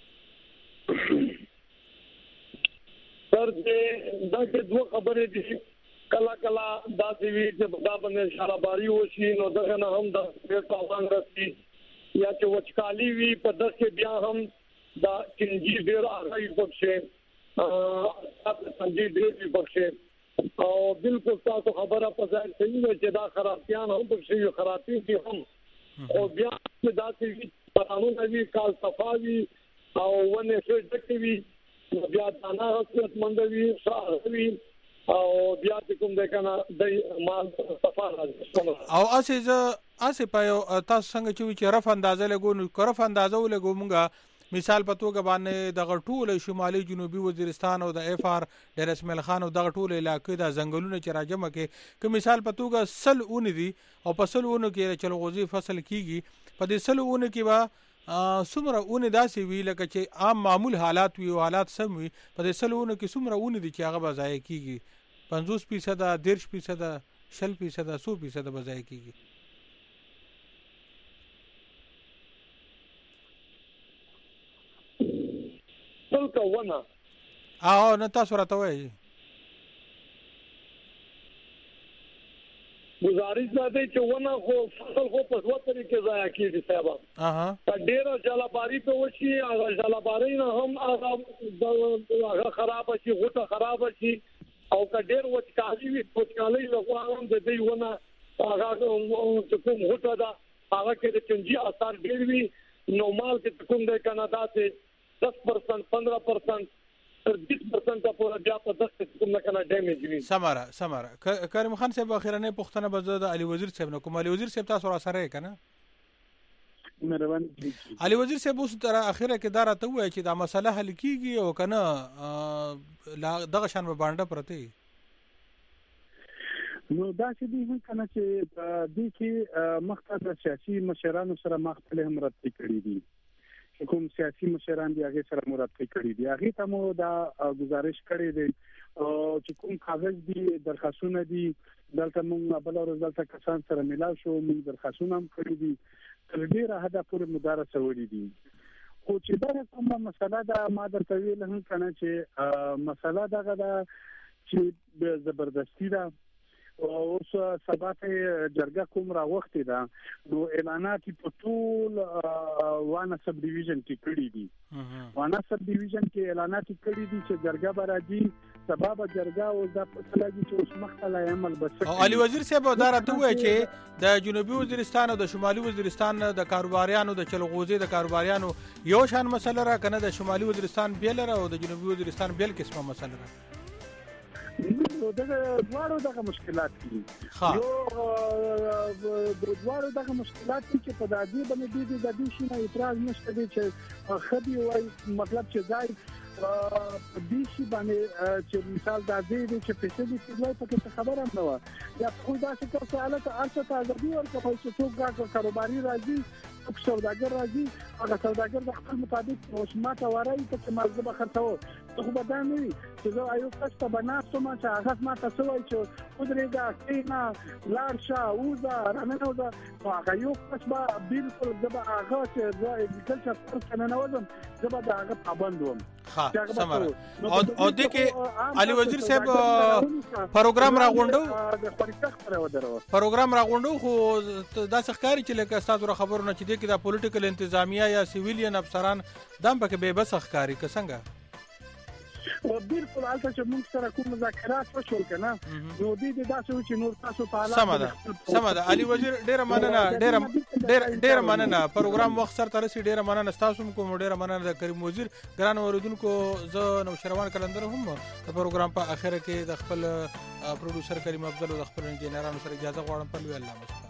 سر دې دا کې دوه خبرې دي کلا کلا دا دی چې دا باندې شالاباری وشي نو دغه نه هم د پاوان رسي یا چې وچکالي وي په دغه بیا هم دا چنجي ډیر راغی پکې چنجي ډیر پکې او بالکل تاسو خبره په ځای صحیح ده چې دا خرابتيان هم پکې خرابتي دي هم او بیا دا چې قانون دی کال صفاوي او ونه څه دکوي بیا دانا حکومت مندوي شاهوي او بیا کوم د کنه د مال صفا راځي او اسه پایو تاسو څنګه چې رف اندازه لګو نو کرف اندازه ولګو مونږه مثال په توګه باندې د غټول شمالي جنوبي وزیرستان او د اف ار ډیر اسماعیل خان او د غټول علاقې د ځنګلونو چې راجمه کې که مثال په توګه سل اون دي او په سل اون کې چلغوزي فصل کیږي په دې سل اون کې با څومره اون داسې وی لکه چې عام معمول حالات وي او حالات سم وي په دې سل اون کې څومره اون دي چې هغه بځای کیږي 50% 10% 60% 100% بځای کیږي څلته ونه او نو تاسو راته وایي گزارش ده چې ونه خو فصل خو په وخت کې ضایع کیږي صاحب په ډیره جلاباری په وشي هغه جلاباری نه هم هغه خراب شي غوټه خراب شي او کډیر وچکالي وي وچکالي لغوه هم د دې ونه هغه کوم غوټه ده هغه کې د چنجي اثر ډیر وي نو مال کې کوم د کاناډا ته 10% 15% 20% پورې بیا په دغه کوم نه کنه ډیمیج وي سماره کریم خان صاحب اخیرنه پښتنه بزو د علي وزیر صاحب نو کوم علي وزیر صاحب تاسو را سره کنه علي وزیر صاحب اوس تر اخره کې دا راته وایي چې دا مسله حل کیږي او کنه دغه شان به باندې پرته نو دا چې دی کنه چې د کې مختلف سیاسي مشرانو سره مختلف هم راتلي کړی دي کوم سیاسي مشران دي هغه سره مراتب کړی دي هغه ته مو دا گزارش کړی دی چې کوم کاغذ دي درخواستونه دي دلته موږ بل ورځ دلته کسان سره ملاو شو موږ درخواستونه هم کړی دي تر ډیره حدا پورې مدارسه وړي دي خو چې دا کومه مسله ده ما درته ویل هم کنه چې مسله دغه ده چې زبردستی ده اوس سباته جرګه کوم را وخت ده نو اعلانات په ټول وانه سب ډیویژن کې کړی دي وانه سب ډیویژن کې اعلانات کړی دي چې جرګه به راځي سبب جرګه او د پسلاږي چې اوس مختلف عمل بس او علي وزیر صاحب دا راته وایي چې د جنوبي وزیرستان او د شمالي وزیرستان د کاروباریانو د چلغوزي د کاروباریانو یو شان مسله را کنه د شمالي وزیرستان بیل را او د جنوبي وزیرستان بیل قسمه مسله را دغه دوارو دغه مشکلات دي یو د دوارو دغه مشکلات چې په دادی باندې د دې شي نه اعتراض نشته دي چې خدي وای مطلب چې ځای د شي باندې چې مثال د دې چې پیسې دي چې په خبره نه و یا خو دا چې څه حالت ارڅه ازادي ورکړي چې څوک کاروباري راځي او سوداګر راځي هغه سوداګر د خپل مطابق اوسمات وراي چې مرزه خرڅو خو به دا نه وي چې زه ایو کس ته بناستو ما چې هغه ما تاسو وایي چې خودريګه کینا لارشا اوزا رانهوزا هغه یو کس به بالکل زه هغه چې زه اګریکلچر کورس نه وځم زه به هغه پابند وم ها سمره او د کې علي وزیر صاحب پروګرام راغونډو خو دا ښکاری چې لکه تاسو خبرونه چې د کې د پولیټیکل انتظامیه یا سیویلین افسران دم پکې به بس ښکاری که څنګه او بالکل حالت چې موږ سره کوم مذاکرات وشول کنه نو دې داسې چې نور تاسو په حالات سم ده علي وزیر ډیره مننه پروګرام وخت سره ترسي ډیره مننه تاسو کوم ډیره مننه د کریم وزیر ګران اوریدونکو زه نو شروان کلندر هم د پروګرام په اخر کې د خپل پروډوسر کریم افضل او د خپل انجینرانو سره اجازه غواړم په لوی الله